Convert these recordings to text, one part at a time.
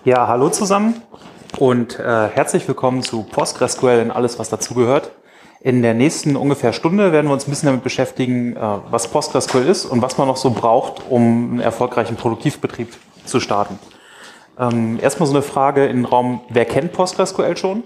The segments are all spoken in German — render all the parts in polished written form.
Ja, hallo zusammen und herzlich willkommen zu PostgreSQL und alles, was dazugehört. In der nächsten ungefähr Stunde werden wir uns ein bisschen damit beschäftigen, was PostgreSQL ist und was man noch so braucht, um einen erfolgreichen Produktivbetrieb zu starten. Erstmal so eine Frage in den Raum, wer kennt PostgreSQL schon?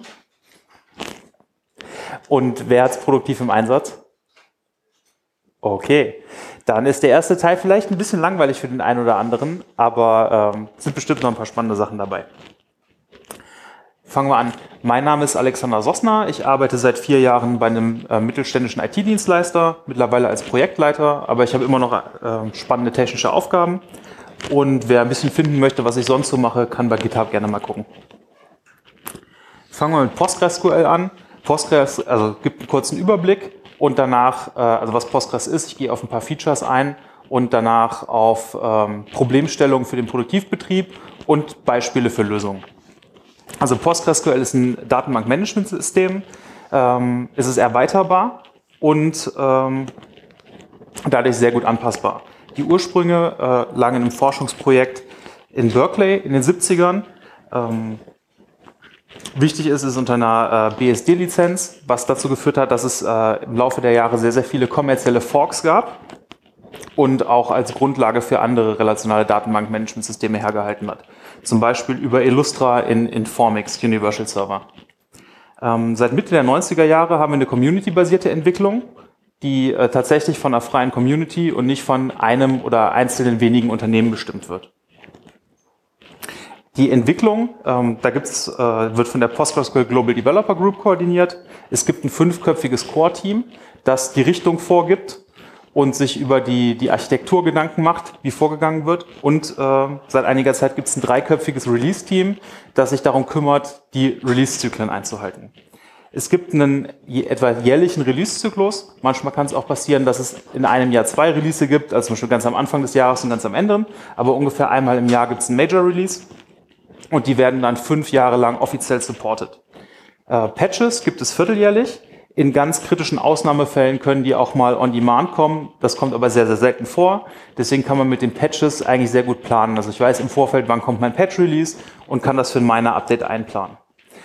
Und wer hat es produktiv im Einsatz? Okay, dann ist der erste Teil vielleicht ein bisschen langweilig für den einen oder anderen, aber sind bestimmt noch ein paar spannende Sachen dabei. Fangen wir an. Mein Name ist Alexander Sossner. Ich arbeite seit 4 Jahren bei einem mittelständischen IT-Dienstleister, mittlerweile als Projektleiter, aber ich habe immer noch spannende technische Aufgaben. Und wer ein bisschen finden möchte, was ich sonst so mache, kann bei GitHub gerne mal gucken. Fangen wir mit PostgreSQL an. Postgres, also gibt einen kurzen Überblick und danach, also was Postgres ist, ich gehe auf ein paar Features ein und danach auf Problemstellungen für den Produktivbetrieb und Beispiele für Lösungen. Also PostgreSQL ist ein Datenbankmanagementsystem, es ist erweiterbar und dadurch sehr gut anpassbar. Die Ursprünge lagen in einem Forschungsprojekt in Berkeley in den 70ern. Wichtig ist es unter einer BSD-Lizenz, was dazu geführt hat, dass es im Laufe der Jahre sehr, sehr viele kommerzielle Forks gab und auch als Grundlage für andere relationale Datenbankmanagementsysteme hergehalten hat. Zum Beispiel über Illustra in Informix Universal Server. Seit Mitte der 90er Jahre haben wir eine community-basierte Entwicklung, die tatsächlich von einer freien Community und nicht von einem oder einzelnen wenigen Unternehmen bestimmt wird. Die Entwicklung, wird von der PostgreSQL Global Developer Group koordiniert. Es gibt ein 5-köpfiges Core-Team, das die Richtung vorgibt und sich über die Architektur Gedanken macht, wie vorgegangen wird. Und seit einiger Zeit gibt es ein 3-köpfiges Release-Team, das sich darum kümmert, die Release-Zyklen einzuhalten. Es gibt einen etwa jährlichen Release-Zyklus. Manchmal kann es auch passieren, dass es in einem Jahr 2 Release gibt, also zum Beispiel ganz am Anfang des Jahres und ganz am Ende. Aber ungefähr einmal im Jahr gibt es einen Major-Release. Und die werden dann 5 Jahre lang offiziell supported. Patches gibt es vierteljährlich. In ganz kritischen Ausnahmefällen können die auch mal on demand kommen. Das kommt aber sehr, sehr selten vor. Deswegen kann man mit den Patches eigentlich sehr gut planen. Also ich weiß im Vorfeld, wann kommt mein Patch-Release und kann das für ein Miner-Update einplanen.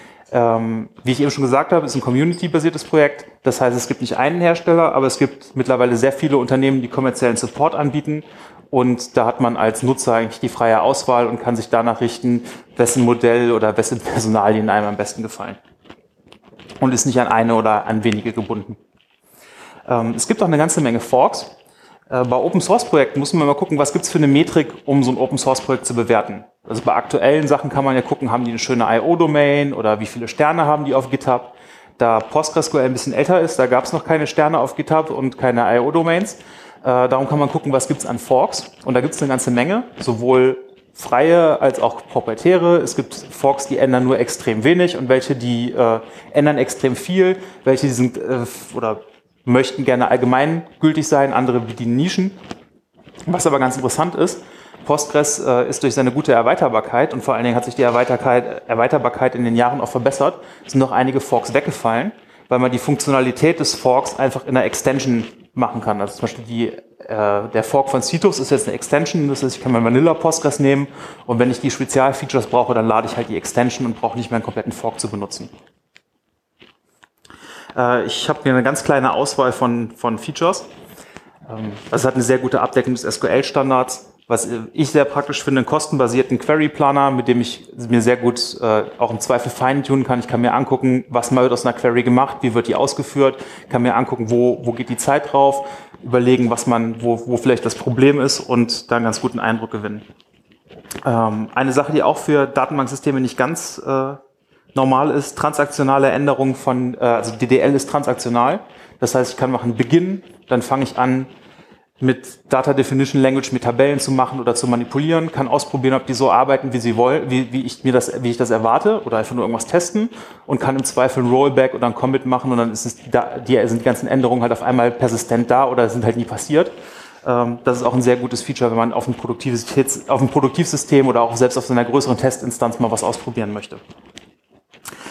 Wie ich eben schon gesagt habe, ist ein community-basiertes Projekt. Das heißt, es gibt nicht einen Hersteller, aber es gibt mittlerweile sehr viele Unternehmen, die kommerziellen Support anbieten. Und da hat man als Nutzer eigentlich die freie Auswahl und kann sich danach richten, wessen Modell oder wessen Personalien einem am besten gefallen. Und ist nicht an eine oder an wenige gebunden. Es gibt auch eine ganze Menge Forks. Bei Open-Source-Projekten muss man mal gucken, was gibt es für eine Metrik, um so ein Open-Source-Projekt zu bewerten. Also bei aktuellen Sachen kann man ja gucken, haben die eine schöne IO-Domain oder wie viele Sterne haben die auf GitHub. Da PostgreSQL ein bisschen älter ist, da gab es noch keine Sterne auf GitHub und keine IO-Domains. Darum kann man gucken, was gibt es an Forks. Und da gibt es eine ganze Menge, sowohl freie als auch proprietäre. Es gibt Forks, die ändern nur extrem wenig und welche, die ändern extrem viel. Welche die sind oder möchten gerne allgemeingültig sein, andere bedienen Nischen. Was aber ganz interessant ist, Postgres ist durch seine gute Erweiterbarkeit und vor allen Dingen hat sich die Erweiterbarkeit in den Jahren auch verbessert. Es sind noch einige Forks weggefallen, weil man die Funktionalität des Forks einfach in einer Extension machen kann. Also zum Beispiel der Fork von Cetus ist jetzt eine Extension, das heißt, ich kann mein Vanilla Postgres nehmen und wenn ich die Spezialfeatures brauche, dann lade ich halt die Extension und brauche nicht mehr einen kompletten Fork zu benutzen. Ich habe hier eine ganz kleine Auswahl von Features. Es hat eine sehr gute Abdeckung des SQL-Standards. Was ich sehr praktisch finde, einen kostenbasierten Query-Planer, mit dem ich mir sehr gut auch im Zweifel feintunen kann. Ich kann mir angucken, was mal wird aus einer Query gemacht, wie wird die ausgeführt, kann mir angucken, wo geht die Zeit drauf, überlegen, wo vielleicht das Problem ist und da einen ganz guten Eindruck gewinnen. Eine Sache, die auch für Datenbanksysteme nicht ganz normal ist, transaktionale Änderungen also DDL ist transaktional. Das heißt, ich kann machen Begin, dann fange ich an, mit Data Definition Language mit Tabellen zu machen oder zu manipulieren, kann ausprobieren, ob die so arbeiten, wie sie wollen, wie ich das erwarte oder einfach nur irgendwas testen und kann im Zweifel ein Rollback oder ein Commit machen und dann sind die ganzen Änderungen halt auf einmal persistent da oder sind halt nie passiert. Das ist auch ein sehr gutes Feature, wenn man auf ein Produktivsystem oder auch selbst auf so einer größeren Testinstanz mal was ausprobieren möchte.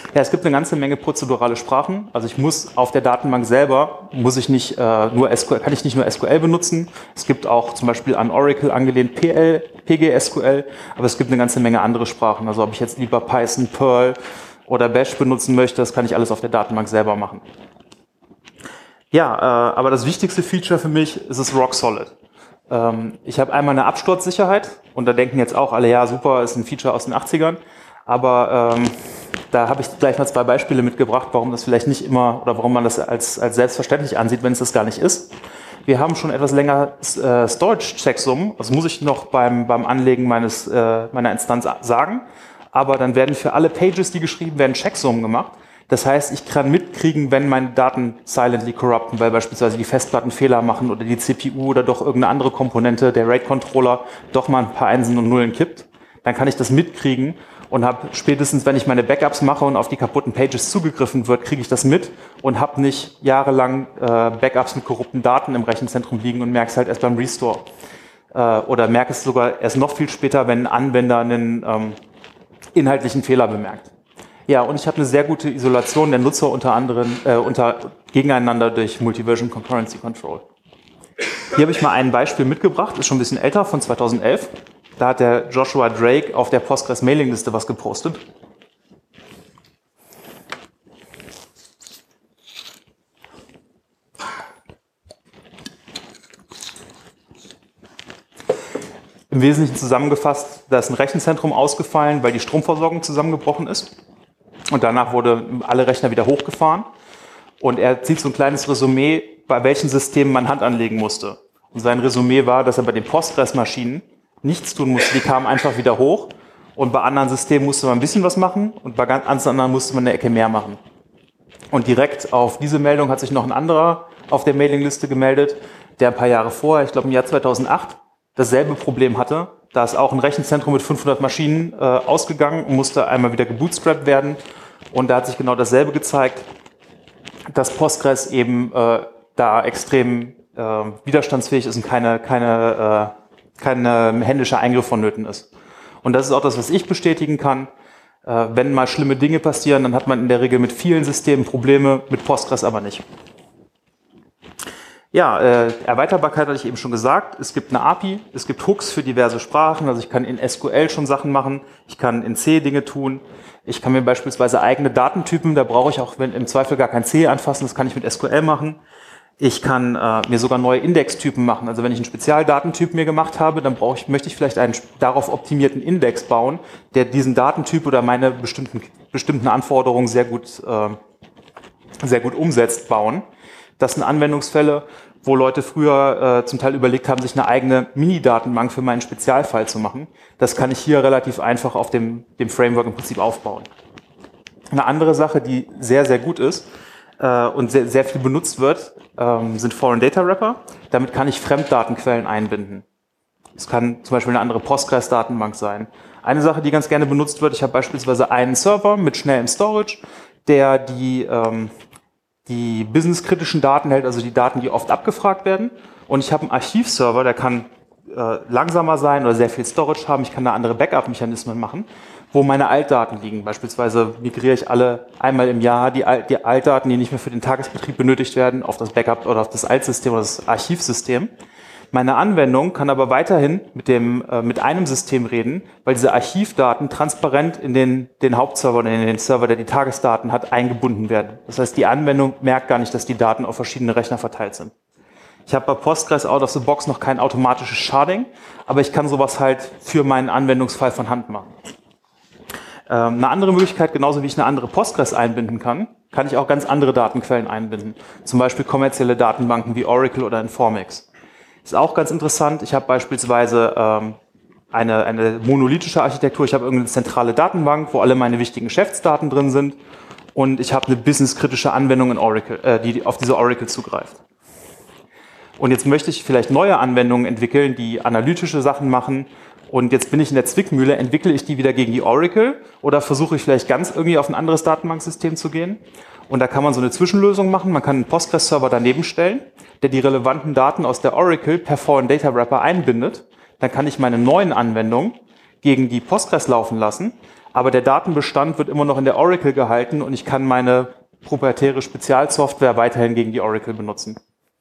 Ja, es gibt eine ganze Menge prozedurale Sprachen. Also ich muss auf der Datenbank selber, muss ich nicht, nur SQL, kann ich nicht nur SQL benutzen. Es gibt auch zum Beispiel an Oracle angelehnt PGSQL, aber es gibt eine ganze Menge andere Sprachen. Also ob ich jetzt lieber Python, Perl oder Bash benutzen möchte, das kann ich alles auf der Datenbank selber machen. Ja, aber das wichtigste Feature für mich ist es Rock Solid. Ich habe einmal eine Absturzsicherheit und da denken jetzt auch alle, ja super, ist ein Feature aus den 80ern, aber da habe ich gleich mal 2 Beispiele mitgebracht, warum das vielleicht nicht immer oder warum man das als selbstverständlich ansieht, wenn es das gar nicht ist. Wir haben schon etwas länger Storage-Checksummen, das muss ich noch beim Anlegen meiner Instanz sagen, aber dann werden für alle Pages, die geschrieben werden, Checksummen gemacht. Das heißt, ich kann mitkriegen, wenn meine Daten silently corrupten, weil beispielsweise die Festplatten Fehler machen oder die CPU oder doch irgendeine andere Komponente, der RAID-Controller, doch mal ein paar Einsen und Nullen kippt. Dann kann ich das mitkriegen und habe spätestens, wenn ich meine Backups mache und auf die kaputten Pages zugegriffen wird, kriege ich das mit und habe nicht jahrelang Backups mit korrupten Daten im Rechenzentrum liegen und merke es halt erst beim Restore. Oder merke es sogar erst noch viel später, wenn ein Anwender einen inhaltlichen Fehler bemerkt. Ja, und ich habe eine sehr gute Isolation der Nutzer unter anderem gegeneinander durch Multi-Version Concurrency Control. Hier habe ich mal ein Beispiel mitgebracht, ist schon ein bisschen älter, von 2011. Da hat der Joshua Drake auf der Postgres Mailingliste was gepostet. Im Wesentlichen zusammengefasst, da ist ein Rechenzentrum ausgefallen, weil die Stromversorgung zusammengebrochen ist. Und danach wurden alle Rechner wieder hochgefahren. Und er zieht so ein kleines Resümee, bei welchen Systemen man Hand anlegen musste. Und sein Resümee war, dass er bei den Postgres-Maschinen nichts tun musste. Die kamen einfach wieder hoch. Und bei anderen Systemen musste man ein bisschen was machen. Und bei ganz anderen musste man eine Ecke mehr machen. Und direkt auf diese Meldung hat sich noch ein anderer auf der Mailingliste gemeldet, der ein paar Jahre vorher, ich glaube im Jahr 2008, dasselbe Problem hatte. Da ist auch ein Rechenzentrum mit 500 Maschinen ausgegangen und musste einmal wieder gebootstrapped werden. Und da hat sich genau dasselbe gezeigt, dass Postgres eben da extrem widerstandsfähig ist und keine händische Eingriff vonnöten ist. Und das ist auch das, was ich bestätigen kann. Wenn mal schlimme Dinge passieren, dann hat man in der Regel mit vielen Systemen Probleme, mit Postgres aber nicht. Ja, Erweiterbarkeit hatte ich eben schon gesagt. Es gibt eine API, es gibt Hooks für diverse Sprachen. Also ich kann in SQL schon Sachen machen, ich kann in C Dinge tun. Ich kann mir beispielsweise eigene Datentypen, da brauche ich auch im Zweifel gar kein C anfassen, das kann ich mit SQL machen. Ich kann mir sogar neue Indextypen machen. Also wenn ich einen Spezialdatentyp mir gemacht habe, dann möchte ich vielleicht einen darauf optimierten Index bauen, der diesen Datentyp oder meine bestimmten Anforderungen sehr gut umsetzt, bauen. Das sind Anwendungsfälle, wo Leute früher zum Teil überlegt haben, sich eine eigene Mini-Datenbank für meinen Spezialfall zu machen. Das kann ich hier relativ einfach auf dem Framework im Prinzip aufbauen. Eine andere Sache, die sehr, sehr gut ist und sehr, sehr viel benutzt wird, sind Foreign Data Wrapper. Damit kann ich Fremddatenquellen einbinden. Es kann zum Beispiel eine andere Postgres-Datenbank sein. Eine Sache, die ganz gerne benutzt wird, ich habe beispielsweise einen Server mit schnellem Storage, der die businesskritischen Daten hält, also die Daten, die oft abgefragt werden. Und ich habe einen Archivserver, der kann langsamer sein oder sehr viel Storage haben. Ich kann da andere Backup-Mechanismen machen, wo meine Altdaten liegen. Beispielsweise migriere ich alle einmal im Jahr die Altdaten, die nicht mehr für den Tagesbetrieb benötigt werden, auf das Backup oder auf das Altsystem oder das Archivsystem. Meine Anwendung kann aber weiterhin mit einem System reden, weil diese Archivdaten transparent in den Hauptserver oder in den Server, der die Tagesdaten hat, eingebunden werden. Das heißt, die Anwendung merkt gar nicht, dass die Daten auf verschiedene Rechner verteilt sind. Ich habe bei Postgres out of the box noch kein automatisches Sharding, aber ich kann sowas halt für meinen Anwendungsfall von Hand machen. Eine andere Möglichkeit, genauso wie ich eine andere Postgres einbinden kann ich auch ganz andere Datenquellen einbinden. Zum Beispiel kommerzielle Datenbanken wie Oracle oder Informix. Ist auch ganz interessant. Ich habe beispielsweise eine monolithische Architektur. Ich habe irgendeine zentrale Datenbank, wo alle meine wichtigen Geschäftsdaten drin sind. Und ich habe eine businesskritische Anwendung in Oracle, die auf diese Oracle zugreift. Und jetzt möchte ich vielleicht neue Anwendungen entwickeln, die analytische Sachen machen. Und jetzt bin ich in der Zwickmühle, entwickle ich die wieder gegen die Oracle oder versuche ich vielleicht ganz irgendwie auf ein anderes Datenbanksystem zu gehen? Und da kann man so eine Zwischenlösung machen. Man kann einen Postgres-Server daneben stellen, der die relevanten Daten aus der Oracle per Foreign Data Wrapper einbindet. Dann kann ich meine neuen Anwendungen gegen die Postgres laufen lassen, aber der Datenbestand wird immer noch in der Oracle gehalten und ich kann meine proprietäre Spezialsoftware weiterhin gegen die Oracle benutzen.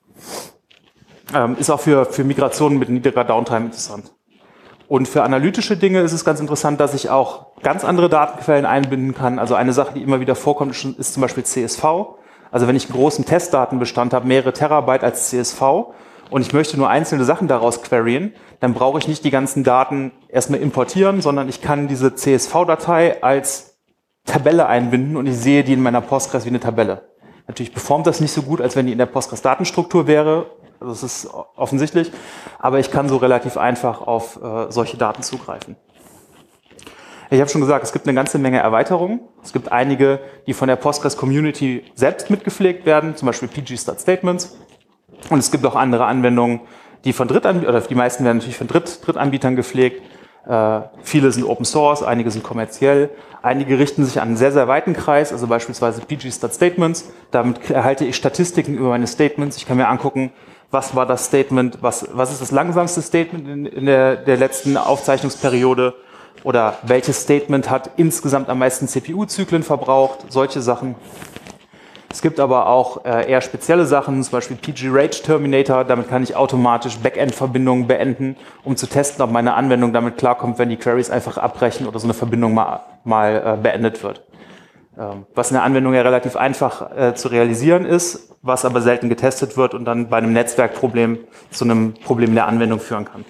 Ist auch für Migrationen mit niedriger Downtime interessant. Und für analytische Dinge ist es ganz interessant, dass ich auch ganz andere Datenquellen einbinden kann. Also eine Sache, die immer wieder vorkommt, ist zum Beispiel CSV. Also wenn ich einen großen Testdatenbestand habe, mehrere Terabyte als CSV und ich möchte nur einzelne Sachen daraus queryen, dann brauche ich nicht die ganzen Daten erstmal importieren, sondern ich kann diese CSV-Datei als Tabelle einbinden und ich sehe die in meiner Postgres wie eine Tabelle. Natürlich performt das nicht so gut, als wenn die in der Postgres-Datenstruktur wäre. Also das ist offensichtlich, aber ich kann so relativ einfach auf solche Daten zugreifen. Ich habe schon gesagt, es gibt eine ganze Menge Erweiterungen. Es gibt einige, die von der Postgres-Community selbst mitgepflegt werden, zum Beispiel pg-stat-Statements. Und es gibt auch andere Anwendungen, die von Drittanbietern, oder die meisten werden natürlich von Drittanbietern gepflegt. Viele sind Open Source, einige sind kommerziell. Einige richten sich an einen sehr, sehr weiten Kreis, also beispielsweise pg-stat-Statements. Damit erhalte ich Statistiken über meine Statements. Ich kann mir angucken, was war das Statement, was ist das langsamste Statement in der letzten Aufzeichnungsperiode oder welches Statement hat insgesamt am meisten CPU-Zyklen verbraucht, solche Sachen. Es gibt aber auch eher spezielle Sachen, zum Beispiel pg-rage-Terminator, damit kann ich automatisch Backend-Verbindungen beenden, um zu testen, ob meine Anwendung damit klarkommt, wenn die Queries einfach abbrechen oder so eine Verbindung mal beendet wird. Was in der Anwendung ja relativ einfach zu realisieren ist, was aber selten getestet wird und dann bei einem Netzwerkproblem zu einem Problem in der Anwendung führen kann.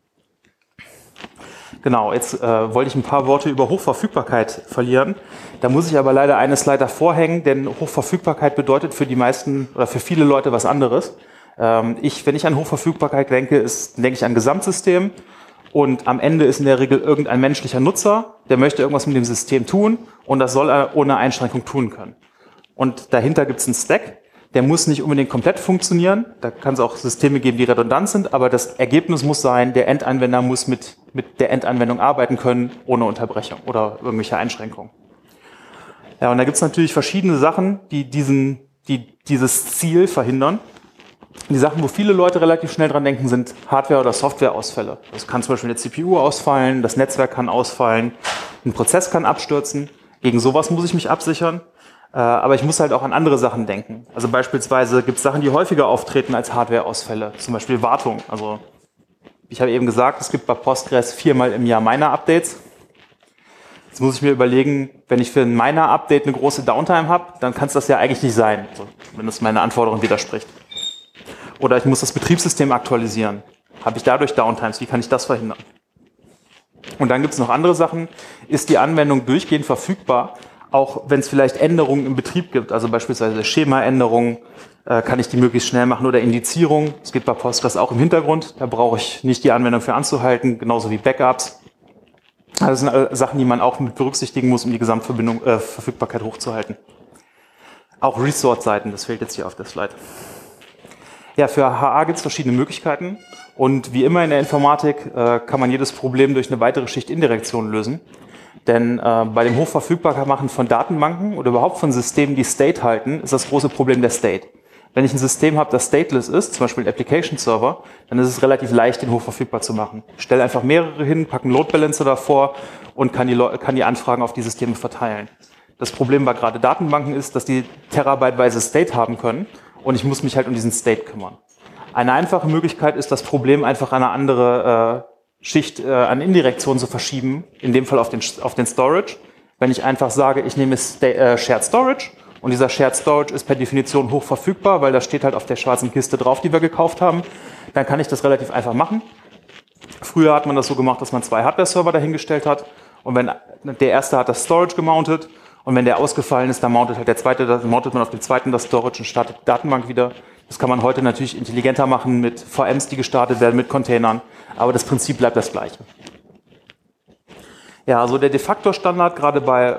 Genau, jetzt wollte ich ein paar Worte über Hochverfügbarkeit verlieren. Da muss ich aber leider eine Slide davor hängen, denn Hochverfügbarkeit bedeutet für die meisten oder für viele Leute was anderes. Wenn ich an Hochverfügbarkeit denke, denke ich an Gesamtsystem. Und am Ende ist in der Regel irgendein menschlicher Nutzer, der möchte irgendwas mit dem System tun und das soll er ohne Einschränkung tun können. Und dahinter gibt es einen Stack, der muss nicht unbedingt komplett funktionieren. Da kann es auch Systeme geben, die redundant sind, aber das Ergebnis muss sein, der Endanwender muss mit der Endanwendung arbeiten können, ohne Unterbrechung oder irgendwelche Einschränkungen. Ja, und da gibt es natürlich verschiedene Sachen, die dieses Ziel verhindern. Die Sachen, wo viele Leute relativ schnell dran denken, sind Hardware- oder Softwareausfälle. Das kann zum Beispiel eine CPU ausfallen, das Netzwerk kann ausfallen, ein Prozess kann abstürzen. Gegen sowas muss ich mich absichern. Aber ich muss halt auch an andere Sachen denken. Also beispielsweise gibt es Sachen, die häufiger auftreten als Hardwareausfälle. Zum Beispiel Wartung. Also ich habe eben gesagt, es gibt bei Postgres 4-mal im Jahr Miner-Updates. Jetzt muss ich mir überlegen, wenn ich für ein Miner-Update eine große Downtime habe, dann kann es das ja eigentlich nicht sein, also, wenn das meine Anforderungen widerspricht. Oder ich muss das Betriebssystem aktualisieren. Habe ich dadurch Downtimes? Wie kann ich das verhindern? Und dann gibt es noch andere Sachen. Ist die Anwendung durchgehend verfügbar, auch wenn es vielleicht Änderungen im Betrieb gibt? Also beispielsweise Schemaänderungen, kann ich die möglichst schnell machen oder Indizierung. Das geht bei Postgres auch im Hintergrund. Da brauche ich nicht die Anwendung für anzuhalten, genauso wie Backups. Das sind Sachen, die man auch mit berücksichtigen muss, um die Gesamtverfügbarkeit hochzuhalten. Auch Resort-Seiten, das fehlt jetzt hier auf der Slide. Ja, für HA gibt es verschiedene Möglichkeiten und wie immer in der Informatik kann man jedes Problem durch eine weitere Schicht Indirektion lösen. Denn bei dem Hochverfügbarmachen von Datenbanken oder überhaupt von Systemen, die State halten, ist das große Problem der State. Wenn ich ein System habe, das stateless ist, zum Beispiel ein Application Server, dann ist es relativ leicht, den hochverfügbar zu machen. Ich stelle einfach mehrere hin, packe einen Load Balancer davor und kann die Anfragen auf die Systeme verteilen. Das Problem bei gerade Datenbanken ist, dass die terabyteweise State haben können und ich muss mich halt um diesen State kümmern. Eine einfache Möglichkeit ist, das Problem einfach an eine andere Schicht an Indirektion zu verschieben, in dem Fall auf den Storage. Wenn ich einfach sage, ich nehme Shared Storage und dieser Shared Storage ist per Definition hoch verfügbar, weil das steht halt auf der schwarzen Kiste drauf, die wir gekauft haben, dann kann ich das relativ einfach machen. Früher hat man das so gemacht, dass man 2 Hardware-Server dahingestellt hat und wenn der erste hat das Storage gemountet und wenn der ausgefallen ist, dann mountet man auf dem zweiten das Storage und startet die Datenbank wieder. Das kann man heute natürlich intelligenter machen mit VMs, die gestartet werden, mit Containern, aber das Prinzip bleibt das gleiche. Ja, also der De-facto-Standard gerade bei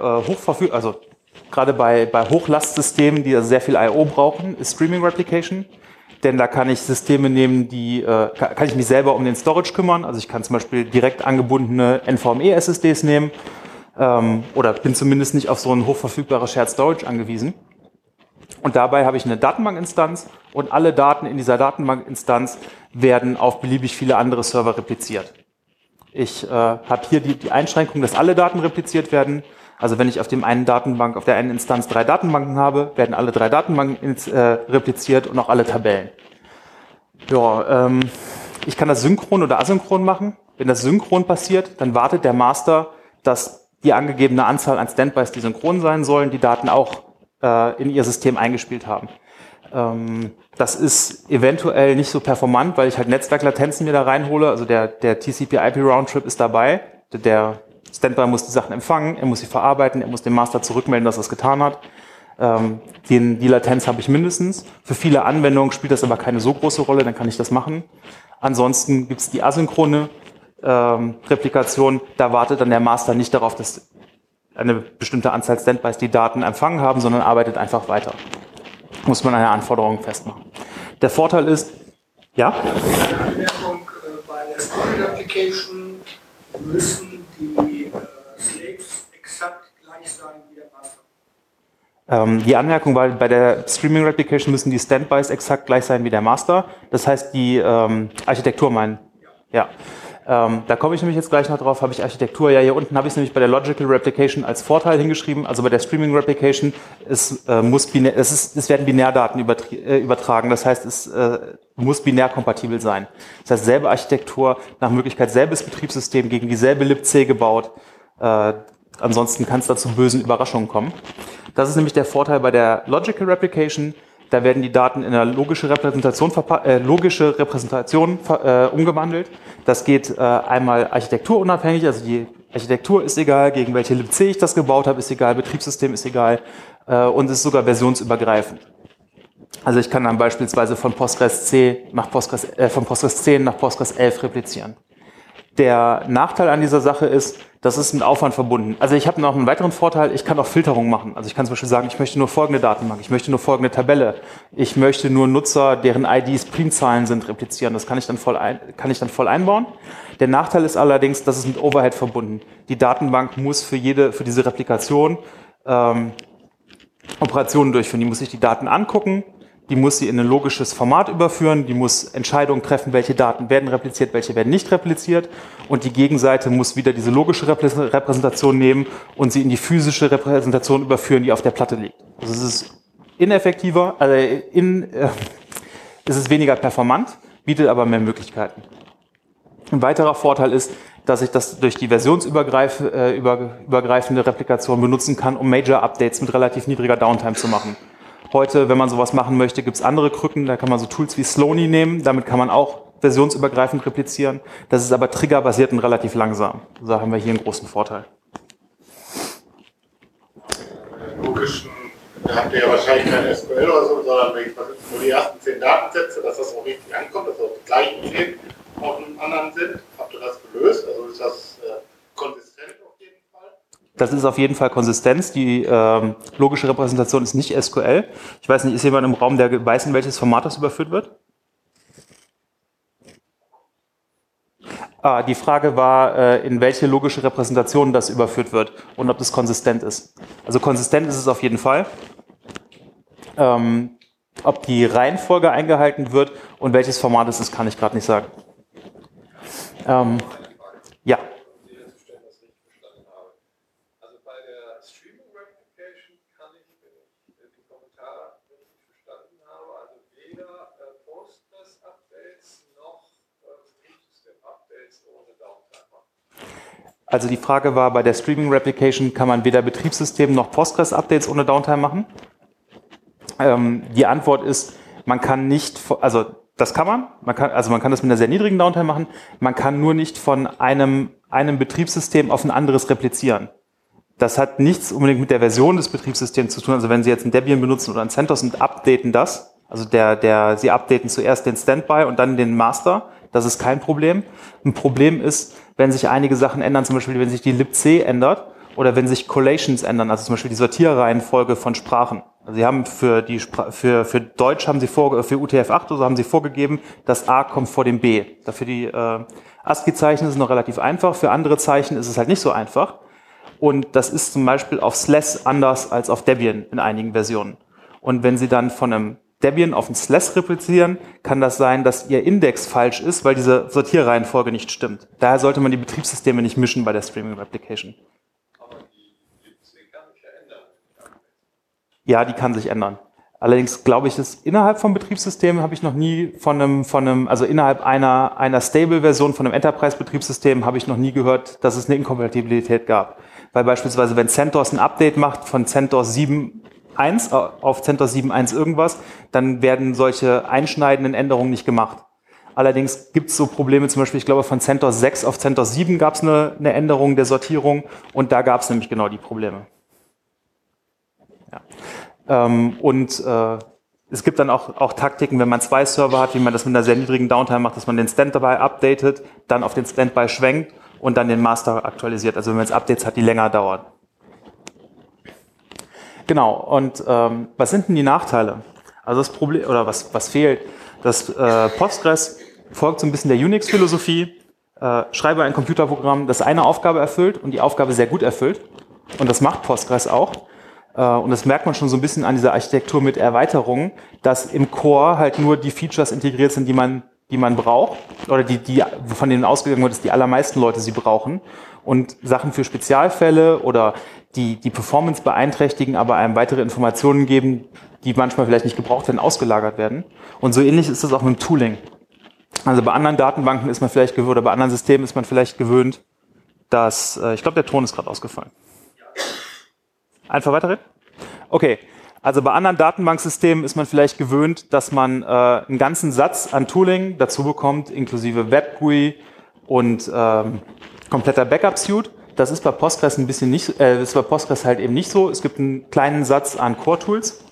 bei Hochlastsystemen, die sehr viel I/O brauchen, ist Streaming Replication. Denn da kann ich Systeme nehmen, kann ich mich selber um den Storage kümmern. Also ich kann zum Beispiel direkt angebundene NVMe-SSDs nehmen oder bin zumindest nicht auf so ein hochverfügbares Shared Storage angewiesen. Und dabei habe ich eine Datenbankinstanz und alle Daten in dieser Datenbankinstanz werden auf beliebig viele andere Server repliziert. Ich habe hier die Einschränkung, dass alle Daten repliziert werden. Also wenn ich auf der einen Instanz 3 Datenbanken habe, werden alle 3 Datenbanken repliziert und auch alle Tabellen. Ja, ich kann das synchron oder asynchron machen. Wenn das synchron passiert, dann wartet der Master, dass die angegebene Anzahl an Standbys, die synchron sein sollen, die Daten auch in ihr System eingespielt haben. Das ist eventuell nicht so performant, weil ich halt Netzwerklatenzen mir da reinhole. Also der TCP/IP-Roundtrip ist dabei. Der Standby muss die Sachen empfangen, er muss sie verarbeiten, er muss dem Master zurückmelden, dass er es getan hat. Die Latenz habe ich mindestens. Für viele Anwendungen spielt das aber keine so große Rolle, dann kann ich das machen. Ansonsten gibt es die asynchrone Replikation. Da wartet dann der Master nicht darauf, dass eine bestimmte Anzahl Standbys die Daten empfangen haben, sondern arbeitet einfach weiter. Muss man an der Anforderung festmachen. Der Vorteil ist, ja? Eine Anmerkung, bei der Streaming Replication müssen die Slaves exakt gleich sein wie der Master. Die Anmerkung war, bei der Streaming Replication müssen die Standbys exakt gleich sein wie der Master. Das heißt, die Architektur meinen. Ja. Da komme ich nämlich jetzt gleich noch drauf, habe ich Architektur, ja, hier unten habe ich es nämlich bei der Logical Replication als Vorteil hingeschrieben, also bei der Streaming Replication, es werden Binärdaten übertragen, das heißt, es muss binär kompatibel sein. Das heißt, selbe Architektur, nach Möglichkeit selbes Betriebssystem, gegen dieselbe libc gebaut, ansonsten kann es da zu bösen Überraschungen kommen. Das ist nämlich der Vorteil bei der Logical Replication. Da werden die Daten in eine logische Repräsentation umgewandelt. Das geht einmal architekturunabhängig, also die Architektur ist egal, gegen welche libc ich das gebaut habe, ist egal, Betriebssystem ist egal und ist sogar versionsübergreifend. Also ich kann dann beispielsweise von Postgres 10 nach Postgres 11 replizieren. Der Nachteil an dieser Sache ist, das ist mit Aufwand verbunden. Also ich habe noch einen weiteren Vorteil, ich kann auch Filterung machen. Also ich kann zum Beispiel sagen, ich möchte nur folgende Datenbank, ich möchte nur folgende Tabelle, ich möchte nur Nutzer, deren IDs Primzahlen sind, replizieren. Das kann ich dann voll einbauen. Der Nachteil ist allerdings, das ist mit Overhead verbunden. Die Datenbank muss für diese Replikation Operationen durchführen. Die muss sich die Daten angucken, die muss sie in ein logisches Format überführen, die muss Entscheidungen treffen, welche Daten werden repliziert, welche werden nicht repliziert und die Gegenseite muss wieder diese logische Repräsentation nehmen und sie in die physische Repräsentation überführen, die auf der Platte liegt. Also es ist ineffektiver, es ist weniger performant, bietet aber mehr Möglichkeiten. Ein weiterer Vorteil ist, dass ich das durch die versionsübergreifende Replikation benutzen kann, um Major-Updates mit relativ niedriger Downtime zu machen. Heute, wenn man sowas machen möchte, gibt es andere Krücken, da kann man so Tools wie Slowny nehmen, damit kann man auch versionsübergreifend replizieren. Das ist aber triggerbasiert und relativ langsam. Da haben wir hier einen großen Vorteil. Logischen, da habt ihr ja wahrscheinlich kein SQL oder so, sondern nur die ersten 10 Datensätze, dass das auch richtig ankommt, dass auch die gleichen 10 auf einem anderen sind. Habt ihr das gelöst? Also ist das konsistent auf jeden Fall? Das ist auf jeden Fall Konsistenz. Die logische Repräsentation ist nicht SQL. Ich weiß nicht, ist jemand im Raum, der weiß, in welches Format das überführt wird? Die Frage war, in welche logische Repräsentation das überführt wird und ob das konsistent ist. Also konsistent ist es auf jeden Fall. Ob die Reihenfolge eingehalten wird und welches Format es ist, kann ich gerade nicht sagen. Ja. Also bei der Streaming Replication kann ich, wenn ich die Kommentare richtig verstanden habe, also weder Postgres-Updates noch Betriebssystem-Updates ohne Downtime machen. Also die Frage war, bei der Streaming Replication kann man weder Betriebssystem noch Postgres-Updates ohne Downtime machen. Die Antwort ist, man kann nicht, also das kann man, man kann das mit einer sehr niedrigen Downtime machen, man kann nur nicht von einem Betriebssystem auf ein anderes replizieren. Das hat nichts unbedingt mit der Version des Betriebssystems zu tun, also wenn Sie jetzt ein Debian benutzen oder ein CentOS und updaten das, also Sie updaten zuerst den Standby und dann den Master, das ist kein Problem. Ein Problem ist, wenn sich einige Sachen ändern, zum Beispiel wenn sich die libc ändert oder wenn sich Collations ändern, also zum Beispiel die Sortierreihenfolge von Sprachen. Also Sie haben für Deutsch haben Sie für UTF-8 oder so haben Sie vorgegeben, das A kommt vor dem B. Dafür die ASCII-Zeichen ist noch relativ einfach, für andere Zeichen ist es halt nicht so einfach. Und das ist zum Beispiel auf SLES anders als auf Debian in einigen Versionen. Und wenn Sie dann von einem Debian auf ein Slash replizieren, kann das sein, dass Ihr Index falsch ist, weil diese Sortierreihenfolge nicht stimmt. Daher sollte man die Betriebssysteme nicht mischen bei der Streaming Replication. Aber die libc kann sich ja ändern. Ja, die kann sich ändern. Allerdings glaube ich, dass innerhalb von Betriebssystemen habe ich noch nie also innerhalb einer Stable-Version von einem Enterprise-Betriebssystem habe ich noch nie gehört, dass es eine Inkompatibilität gab. Weil beispielsweise, wenn CentOS ein Update macht von CentOS 7.1 auf CentOS 7.1 irgendwas, dann werden solche einschneidenden Änderungen nicht gemacht. Allerdings gibt es so Probleme, zum Beispiel, ich glaube, von CentOS 6 auf CentOS 7 gab es eine Änderung der Sortierung und da gab es nämlich genau die Probleme. Ja. Es gibt dann auch Taktiken, wenn man 2 Server hat, wie man das mit einer sehr niedrigen Downtime macht, dass man den Standby updatet, dann auf den Standby schwenkt und dann den Master aktualisiert. Also wenn man jetzt Updates hat, die länger dauern. Genau, und was sind denn die Nachteile? Also das Problem, oder was fehlt, das Postgres folgt so ein bisschen der Unix-Philosophie, schreibe ein Computerprogramm, das eine Aufgabe erfüllt und die Aufgabe sehr gut erfüllt. Und das macht Postgres auch. Und das merkt man schon so ein bisschen an dieser Architektur mit Erweiterungen, dass im Core halt nur die Features integriert sind, die man braucht, oder von denen ausgegangen wird, dass die allermeisten Leute sie brauchen. Und Sachen für Spezialfälle oder die Performance beeinträchtigen, aber einem weitere Informationen geben, die manchmal vielleicht nicht gebraucht werden, ausgelagert werden. Und so ähnlich ist das auch mit dem Tooling. Also bei anderen Datenbanken ist man vielleicht gewöhnt, oder bei anderen Systemen ist man vielleicht gewöhnt, dass, ich glaube, der Ton ist gerade ausgefallen. Einfach weiterreden? Okay, also bei anderen Datenbanksystemen ist man vielleicht gewöhnt, dass man einen ganzen Satz an Tooling dazu bekommt, inklusive Web-GUI und kompletter Backup-Suite. Das ist bei Postgres ein bisschen nicht, ist bei Postgres halt eben nicht so. Es gibt einen kleinen Satz an Core-Tools,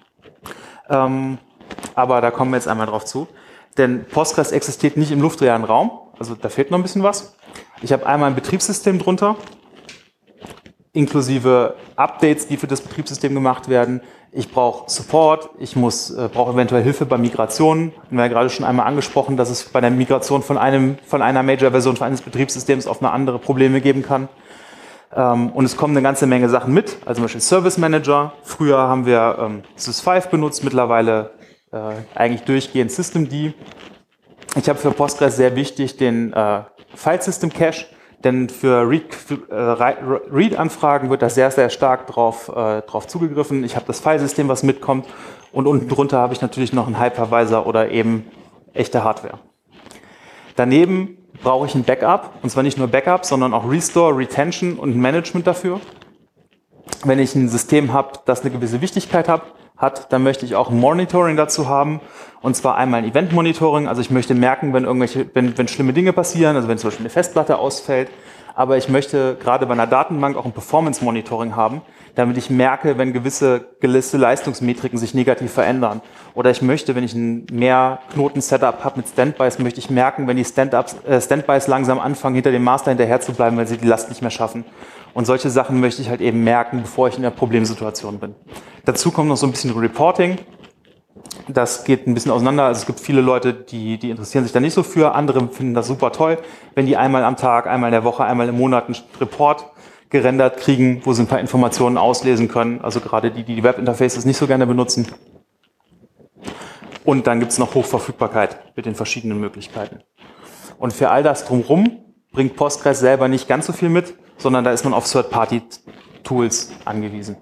aber da kommen wir jetzt einmal drauf zu. Denn Postgres existiert nicht im luftleeren Raum, also da fehlt noch ein bisschen was. Ich habe einmal ein Betriebssystem drunter, inklusive Updates, die für das Betriebssystem gemacht werden. Ich brauche Support, ich brauche eventuell Hilfe bei Migrationen. Wir haben ja gerade schon einmal angesprochen, dass es bei der Migration von einer Major-Version eines Betriebssystems auf eine andere Probleme geben kann. Und es kommen eine ganze Menge Sachen mit, also zum Beispiel Service Manager. Früher haben wir Sys5 benutzt, mittlerweile eigentlich durchgehend Systemd. Ich habe für Postgres sehr wichtig den File System Cache, denn für Read-Anfragen wird da sehr, sehr stark drauf zugegriffen. Ich habe das Filesystem, was mitkommt, und unten drunter habe ich natürlich noch einen Hypervisor oder eben echte Hardware. Daneben brauche ich ein Backup, und zwar nicht nur Backup, sondern auch Restore, Retention und ein Management dafür. Wenn ich ein System habe, das eine gewisse Wichtigkeit hat, dann möchte ich auch ein Monitoring dazu haben, und zwar einmal ein Event-Monitoring, also ich möchte merken, wenn schlimme Dinge passieren, also wenn zum Beispiel eine Festplatte ausfällt, aber ich möchte gerade bei einer Datenbank auch ein Performance-Monitoring haben, damit ich merke, wenn gewisse Leistungsmetriken sich negativ verändern. Oder ich möchte, wenn ich ein Mehr-Knoten-Setup habe mit Standbys, möchte ich merken, wenn die Standbys langsam anfangen, hinter dem Master hinterher zu bleiben, weil sie die Last nicht mehr schaffen. Und solche Sachen möchte ich halt eben merken, bevor ich in der Problemsituation bin. Dazu kommt noch so ein bisschen Reporting. Das geht ein bisschen auseinander. Also es gibt viele Leute, die interessieren sich da nicht so für. Andere finden das super toll, wenn die einmal am Tag, einmal in der Woche, einmal im Monat einen Report gerendert kriegen, wo sie ein paar Informationen auslesen können. Also gerade die Webinterfaces nicht so gerne benutzen. Und dann gibt es noch Hochverfügbarkeit mit den verschiedenen Möglichkeiten. Und für all das drumherum bringt Postgres selber nicht ganz so viel mit, sondern da ist man auf Third-Party-Tools angewiesen.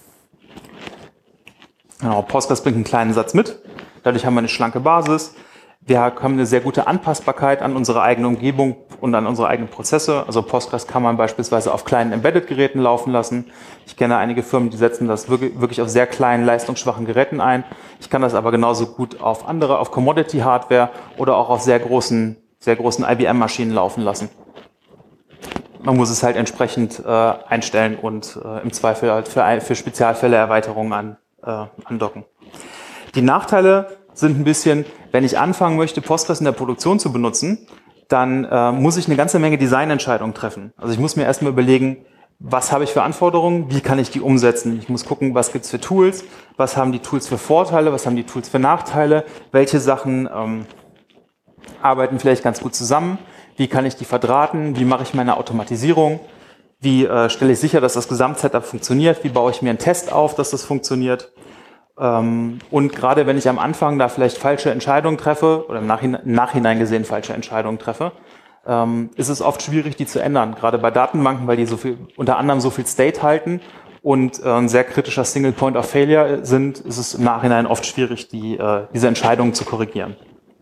Genau, Postgres bringt einen kleinen Satz mit. Dadurch haben wir eine schlanke Basis. Wir haben eine sehr gute Anpassbarkeit an unsere eigene Umgebung und an unsere eigenen Prozesse. Also Postgres kann man beispielsweise auf kleinen Embedded-Geräten laufen lassen. Ich kenne einige Firmen, die setzen das wirklich auf sehr kleinen, leistungsschwachen Geräten ein. Ich kann das aber genauso gut auf Commodity-Hardware oder auch auf sehr großen IBM-Maschinen laufen lassen. Man muss es halt entsprechend einstellen und im Zweifel halt für Spezialfälle Erweiterungen andocken. Die Nachteile sind ein bisschen, wenn ich anfangen möchte, Postgres in der Produktion zu benutzen, dann muss ich eine ganze Menge Designentscheidungen treffen. Also ich muss mir erstmal überlegen, was habe ich für Anforderungen, wie kann ich die umsetzen. Ich muss gucken, was gibt es für Tools, was haben die Tools für Vorteile, was haben die Tools für Nachteile, welche Sachen arbeiten vielleicht ganz gut zusammen, wie kann ich die verdrahten, wie mache ich meine Automatisierung, wie stelle ich sicher, dass das Gesamtsetup funktioniert, wie baue ich mir einen Test auf, dass das funktioniert. Und gerade wenn ich am Anfang da vielleicht falsche Entscheidungen treffe oder im Nachhinein gesehen falsche Entscheidungen treffe, ist es oft schwierig, die zu ändern. Gerade bei Datenbanken, weil die unter anderem so viel State halten und ein sehr kritischer Single Point of Failure sind, ist es im Nachhinein oft schwierig, diese Entscheidungen zu korrigieren.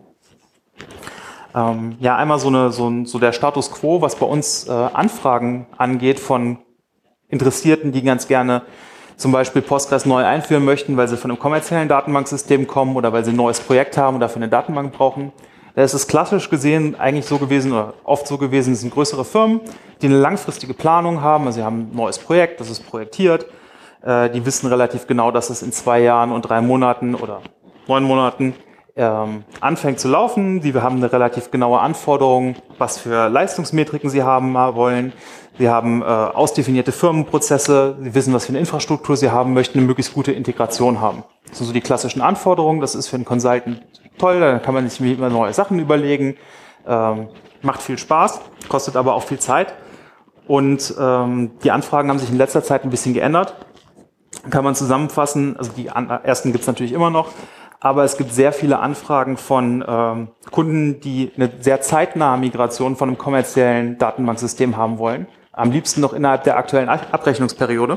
Ja, einmal so der Status Quo, was bei uns Anfragen angeht von Interessierten, die ganz gerne zum Beispiel Postgres neu einführen möchten, weil sie von einem kommerziellen Datenbanksystem kommen oder weil sie ein neues Projekt haben und dafür eine Datenbank brauchen. Da ist es klassisch gesehen eigentlich so gewesen oder oft so gewesen, es sind größere Firmen, die eine langfristige Planung haben. Also sie haben ein neues Projekt, das ist projektiert. Die wissen relativ genau, dass es in 2 Jahren und 3 Monaten oder 9 Monaten anfängt zu laufen. Sie haben eine relativ genaue Anforderung, was für Leistungsmetriken sie haben wollen. Sie haben ausdefinierte Firmenprozesse. Sie wissen, was für eine Infrastruktur sie haben möchten, eine möglichst gute Integration haben. Das sind so die klassischen Anforderungen. Das ist für einen Consultant toll. Da kann man sich immer neue Sachen überlegen. Macht viel Spaß, kostet aber auch viel Zeit. Und die Anfragen haben sich in letzter Zeit ein bisschen geändert. Kann man zusammenfassen. Also die ersten gibt es natürlich immer noch. Aber es gibt sehr viele Anfragen von Kunden, die eine sehr zeitnahe Migration von einem kommerziellen Datenbanksystem haben wollen. Am liebsten noch innerhalb der aktuellen Abrechnungsperiode.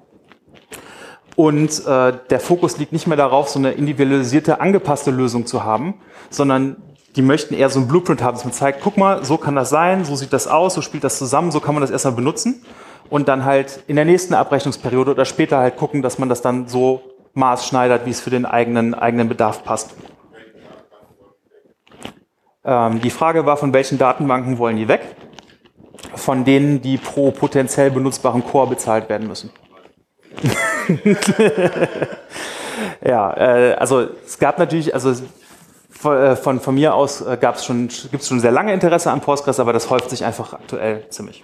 Und der Fokus liegt nicht mehr darauf, so eine individualisierte, angepasste Lösung zu haben, sondern die möchten eher so ein Blueprint haben, dass man zeigt, guck mal, so kann das sein, so sieht das aus, so spielt das zusammen, so kann man das erstmal benutzen. Und dann halt in der nächsten Abrechnungsperiode oder später halt gucken, dass man das dann so maßschneidert, wie es für den eigenen Bedarf passt. Die Frage war, von welchen Datenbanken wollen die weg? Von denen, die pro potenziell benutzbaren Core bezahlt werden müssen. Ja, also es gab natürlich, also von mir aus gibt es schon sehr lange Interesse an Postgres, aber das häuft sich einfach aktuell ziemlich.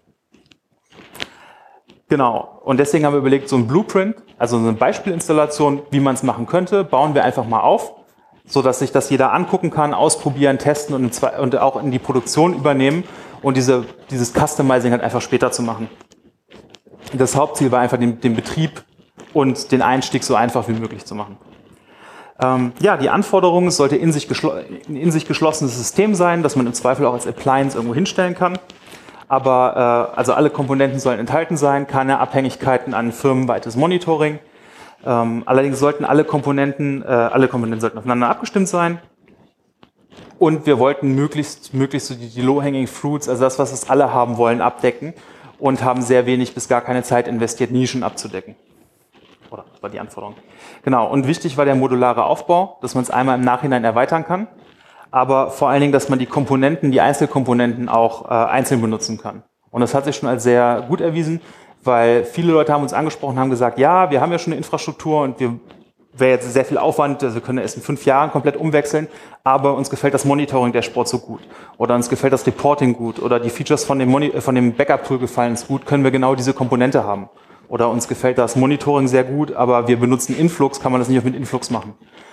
Genau, und deswegen haben wir überlegt, so ein Blueprint, also eine Beispielinstallation, wie man es machen könnte, bauen wir einfach mal auf, so dass sich das jeder angucken kann, ausprobieren, testen und auch in die Produktion übernehmen und dieses Customizing halt einfach später zu machen. Das Hauptziel war einfach, den Betrieb und den Einstieg so einfach wie möglich zu machen. Ja, die Anforderung, es sollte in sich geschlossenes System sein, das man im Zweifel auch als Appliance irgendwo hinstellen kann. Aber also alle Komponenten sollen enthalten sein, keine Abhängigkeiten an firmenweites Monitoring. Allerdings sollten alle Komponenten sollten aufeinander abgestimmt sein. Und wir wollten möglichst so die Low-Hanging Fruits, also das, was es alle haben wollen, abdecken und haben sehr wenig bis gar keine Zeit investiert, Nischen abzudecken. Oder das war die Anforderung. Genau, und wichtig war der modulare Aufbau, dass man es einmal im Nachhinein erweitern kann. Aber vor allen Dingen, dass man die Einzelkomponenten auch einzeln benutzen kann. Und das hat sich schon als sehr gut erwiesen, weil viele Leute haben uns angesprochen, haben gesagt, ja, wir haben ja schon eine Infrastruktur und wäre jetzt sehr viel Aufwand, also wir können erst in 5 Jahren komplett umwechseln, aber uns gefällt das Monitoring der Sport so gut oder uns gefällt das Reporting gut oder die Features von dem Backup-Tool gefallen uns gut, können wir genau diese Komponente haben. Oder uns gefällt das Monitoring sehr gut, aber wir benutzen Influx, kann man das nicht auch mit Influx machen.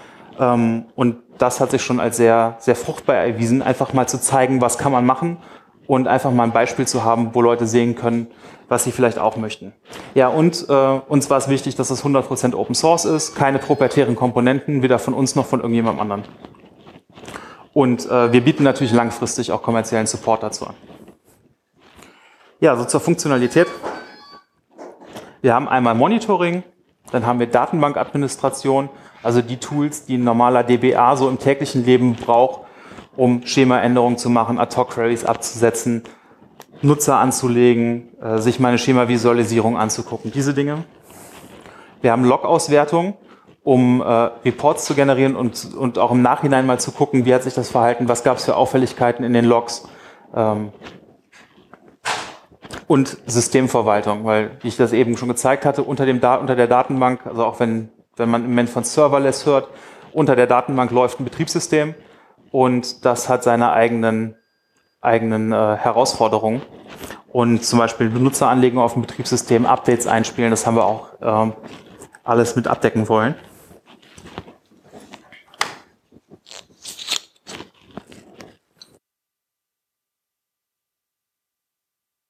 Und das hat sich schon als sehr, sehr fruchtbar erwiesen, einfach mal zu zeigen, was kann man machen und einfach mal ein Beispiel zu haben, wo Leute sehen können, was sie vielleicht auch möchten. Ja, und uns war es wichtig, dass es 100% Open Source ist, keine proprietären Komponenten, weder von uns noch von irgendjemandem anderen. Und wir bieten natürlich langfristig auch kommerziellen Support dazu an. Ja, so zur Funktionalität. Wir haben einmal Monitoring, dann haben wir Datenbankadministration, also die Tools, die ein normaler DBA so im täglichen Leben braucht, um Schemaänderungen zu machen, Ad-Hoc-Queries abzusetzen, Nutzer anzulegen, sich mal eine Schema-Visualisierung anzugucken, diese Dinge. Wir haben Log-Auswertung, um Reports zu generieren und auch im Nachhinein mal zu gucken, wie hat sich das verhalten, was gab es für Auffälligkeiten in den Logs. Und Systemverwaltung, weil, wie ich das eben schon gezeigt hatte, unter der Datenbank, also auch wenn man im Moment von Serverless hört, unter der Datenbank läuft ein Betriebssystem und das hat seine eigenen Herausforderungen. Und zum Beispiel Benutzeranlegung auf dem Betriebssystem, Updates einspielen, das haben wir auch alles mit abdecken wollen.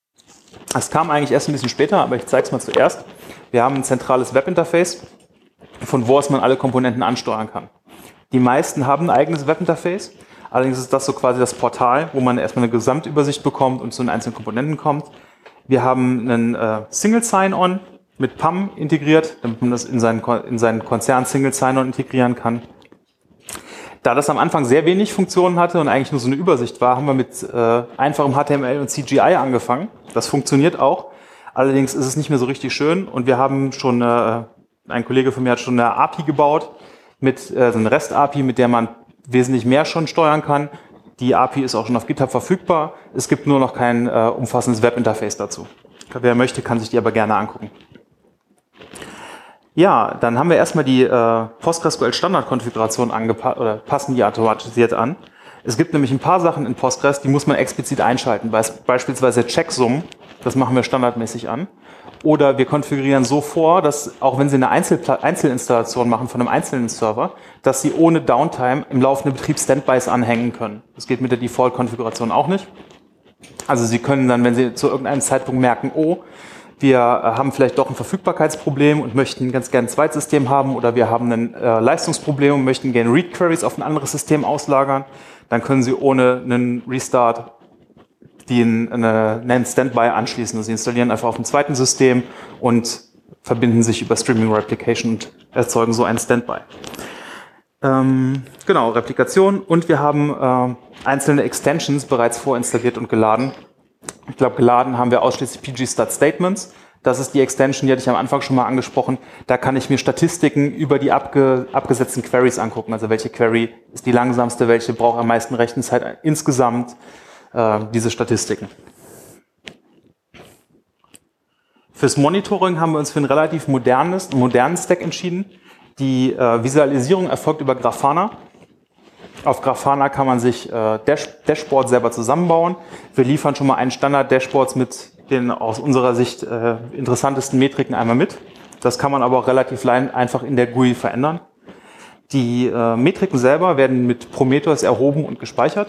Das kam eigentlich erst ein bisschen später, aber ich zeige es mal zuerst. Wir haben ein zentrales Webinterface, von wo aus man alle Komponenten ansteuern kann. Die meisten haben ein eigenes Webinterface. Allerdings ist das so quasi das Portal, wo man erstmal eine Gesamtübersicht bekommt und zu den einzelnen Komponenten kommt. Wir haben einen Single Sign-On mit PAM integriert, damit man das in seinen Konzern Single Sign-On integrieren kann. Da das am Anfang sehr wenig Funktionen hatte und eigentlich nur so eine Übersicht war, haben wir mit einfachem HTML und CGI angefangen. Das funktioniert auch. Allerdings ist es nicht mehr so richtig schön und wir haben schon, ein Kollege von mir hat schon eine API gebaut, so eine REST-API, mit der man wesentlich mehr schon steuern kann. Die API ist auch schon auf GitHub verfügbar. Es gibt nur noch kein umfassendes Webinterface dazu. Wer möchte, kann sich die aber gerne angucken. Ja, dann haben wir erstmal die PostgreSQL-Standardkonfiguration angepasst oder passen die automatisiert an. Es gibt nämlich ein paar Sachen in Postgres, die muss man explizit einschalten. Beispielsweise Checksummen, das machen wir standardmäßig an. Oder wir konfigurieren so vor, dass auch wenn Sie eine Einzelinstallation machen von einem einzelnen Server, dass Sie ohne Downtime im laufenden Betrieb Standbys anhängen können. Das geht mit der Default-Konfiguration auch nicht. Also Sie können dann, wenn Sie zu irgendeinem Zeitpunkt merken, oh, wir haben vielleicht doch ein Verfügbarkeitsproblem und möchten ganz gerne ein Zweitsystem haben oder wir haben ein Leistungsproblem und möchten gerne Read-Queries auf ein anderes System auslagern, dann können Sie ohne einen Restart einen Standby anschließen. Also Sie installieren einfach auf dem zweiten System und verbinden sich über Streaming Replication und erzeugen so einen Standby. Genau, Replikation und wir haben einzelne Extensions bereits vorinstalliert und geladen. Ich glaube, geladen haben wir ausschließlich pg-stat-statements. Das ist die Extension, die hatte ich am Anfang schon mal angesprochen. Da kann ich mir Statistiken über die abgesetzten Queries angucken. Also welche Query ist die langsamste, welche braucht am meisten Rechenzeit insgesamt. Diese Statistiken. Fürs Monitoring haben wir uns für einen relativ modernen Stack entschieden. Die Visualisierung erfolgt über Grafana. Auf Grafana kann man sich Dashboards selber zusammenbauen. Wir liefern schon mal einen Standard-Dashboards mit den aus unserer Sicht interessantesten Metriken einmal mit. Das kann man aber auch relativ einfach in der GUI verändern. Die Metriken selber werden mit Prometheus erhoben und gespeichert.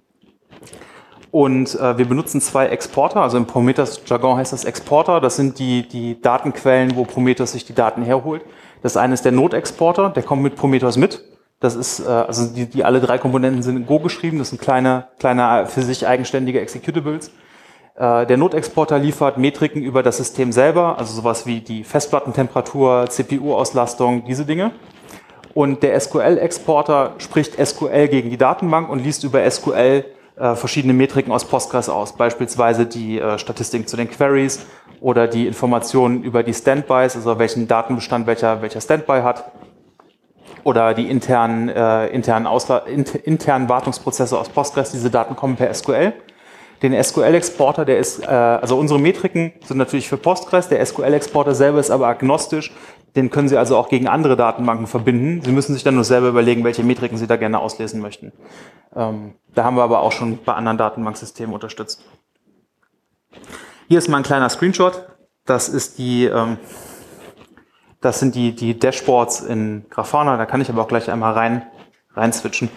Und wir benutzen zwei Exporter, also im Prometheus-Jargon heißt das Exporter. Das sind die Datenquellen, wo Prometheus sich die Daten herholt. Das eine ist der Node-Exporter, der kommt mit Prometheus mit. Das ist, also die alle drei Komponenten sind in Go geschrieben. Das sind kleine für sich eigenständige Executables. Der Node-Exporter liefert Metriken über das System selber, also sowas wie die Festplattentemperatur, CPU-Auslastung, diese Dinge. Und der SQL-Exporter spricht SQL gegen die Datenbank und liest über SQL verschiedene Metriken aus Postgres aus, beispielsweise die Statistiken zu den Queries oder die Informationen über die Standbys, also welchen Datenbestand welcher Standby hat, oder die internen Wartungsprozesse aus Postgres. Diese Daten kommen per SQL. Den SQL-Exporter, der ist, also unsere Metriken sind natürlich für Postgres, der SQL-Exporter selber ist aber agnostisch, den können Sie also auch gegen andere Datenbanken verbinden. Sie müssen sich dann nur selber überlegen, welche Metriken Sie da gerne auslesen möchten. Da haben wir aber auch schon bei anderen Datenbanksystemen unterstützt. Hier ist mal ein kleiner Screenshot. Das sind die Dashboards in Grafana. Da kann ich aber auch gleich einmal rein switchen.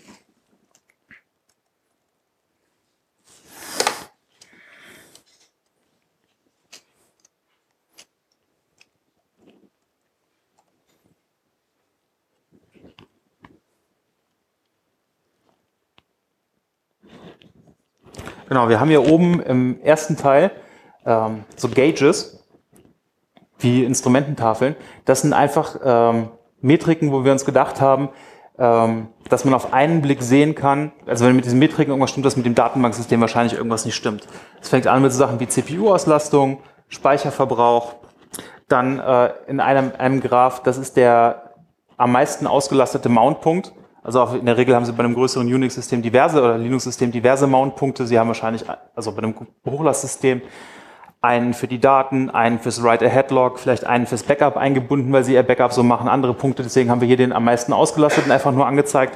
Genau, wir haben hier oben im ersten Teil so Gauges, wie Instrumententafeln. Das sind einfach Metriken, wo wir uns gedacht haben, dass man auf einen Blick sehen kann, also wenn mit diesen Metriken irgendwas stimmt, dass mit dem Datenbanksystem wahrscheinlich irgendwas nicht stimmt. Es fängt an mit so Sachen wie CPU-Auslastung, Speicherverbrauch, dann in einem Graph, das ist der am meisten ausgelastete Mountpunkt. Also in der Regel haben Sie bei einem größeren Unix-System oder Linux-System diverse Mountpunkte. Sie haben wahrscheinlich, also bei einem Hochlastsystem, einen für die Daten, einen fürs Write-Ahead-Log, vielleicht einen fürs Backup eingebunden, weil Sie Ihr Backup so machen, andere Punkte. Deswegen haben wir hier den am meisten ausgelasteten einfach nur angezeigt.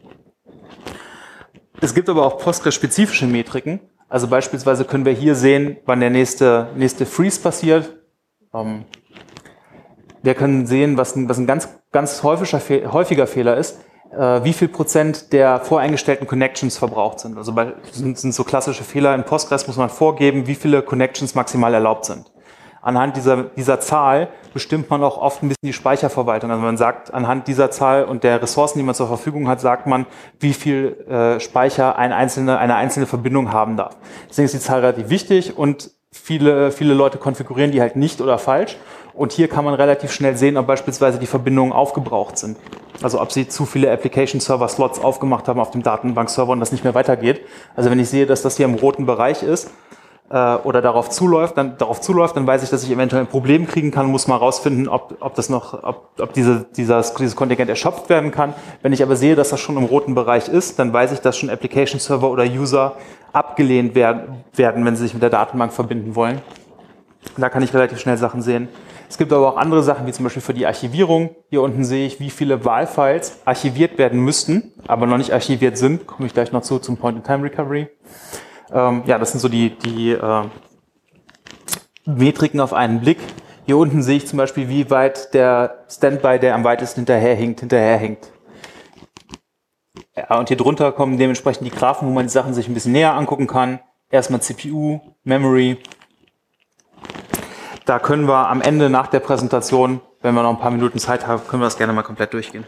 Es gibt aber auch Postgres-spezifische Metriken. Also beispielsweise können wir hier sehen, wann der nächste Freeze passiert. Wir können sehen, was ein ganz häufiger Fehler ist, wie viel Prozent der voreingestellten Connections verbraucht sind. Also sind so klassische Fehler. In Postgres muss man vorgeben, wie viele Connections maximal erlaubt sind. anhand dieser Zahl bestimmt man auch oft ein bisschen die Speicherverwaltung. Also man sagt, anhand dieser Zahl und der Ressourcen, die man zur Verfügung hat, sagt man, wie viel Speicher eine einzelne Verbindung haben darf. Deswegen ist die Zahl relativ wichtig und viele Leute konfigurieren die halt nicht oder falsch. Und hier kann man relativ schnell sehen, ob beispielsweise die Verbindungen aufgebraucht sind. Also ob sie zu viele Application-Server-Slots aufgemacht haben auf dem Datenbank-Server und das nicht mehr weitergeht. Also wenn ich sehe, dass das hier im roten Bereich ist oder darauf zuläuft, dann weiß ich, dass ich eventuell ein Problem kriegen kann, muss mal rausfinden, ob dieses Kontingent erschöpft werden kann. Wenn ich aber sehe, dass das schon im roten Bereich ist, dann weiß ich, dass schon Application-Server oder User abgelehnt werden, wenn sie sich mit der Datenbank verbinden wollen. Da kann ich relativ schnell Sachen sehen. Es gibt aber auch andere Sachen, wie zum Beispiel für die Archivierung. Hier unten sehe ich, wie viele Wahlfiles archiviert werden müssten, aber noch nicht archiviert sind. Komme ich gleich noch zum Point-in-Time-Recovery. Ja, das sind so die Metriken auf einen Blick. Hier unten sehe ich zum Beispiel, wie weit der Standby, der am weitesten hinterherhinkt. Ja, und hier drunter kommen dementsprechend die Graphen, wo man die Sachen sich ein bisschen näher angucken kann. Erstmal CPU, Memory. Da können wir am Ende nach der Präsentation, wenn wir noch ein paar Minuten Zeit haben, können wir das gerne mal komplett durchgehen.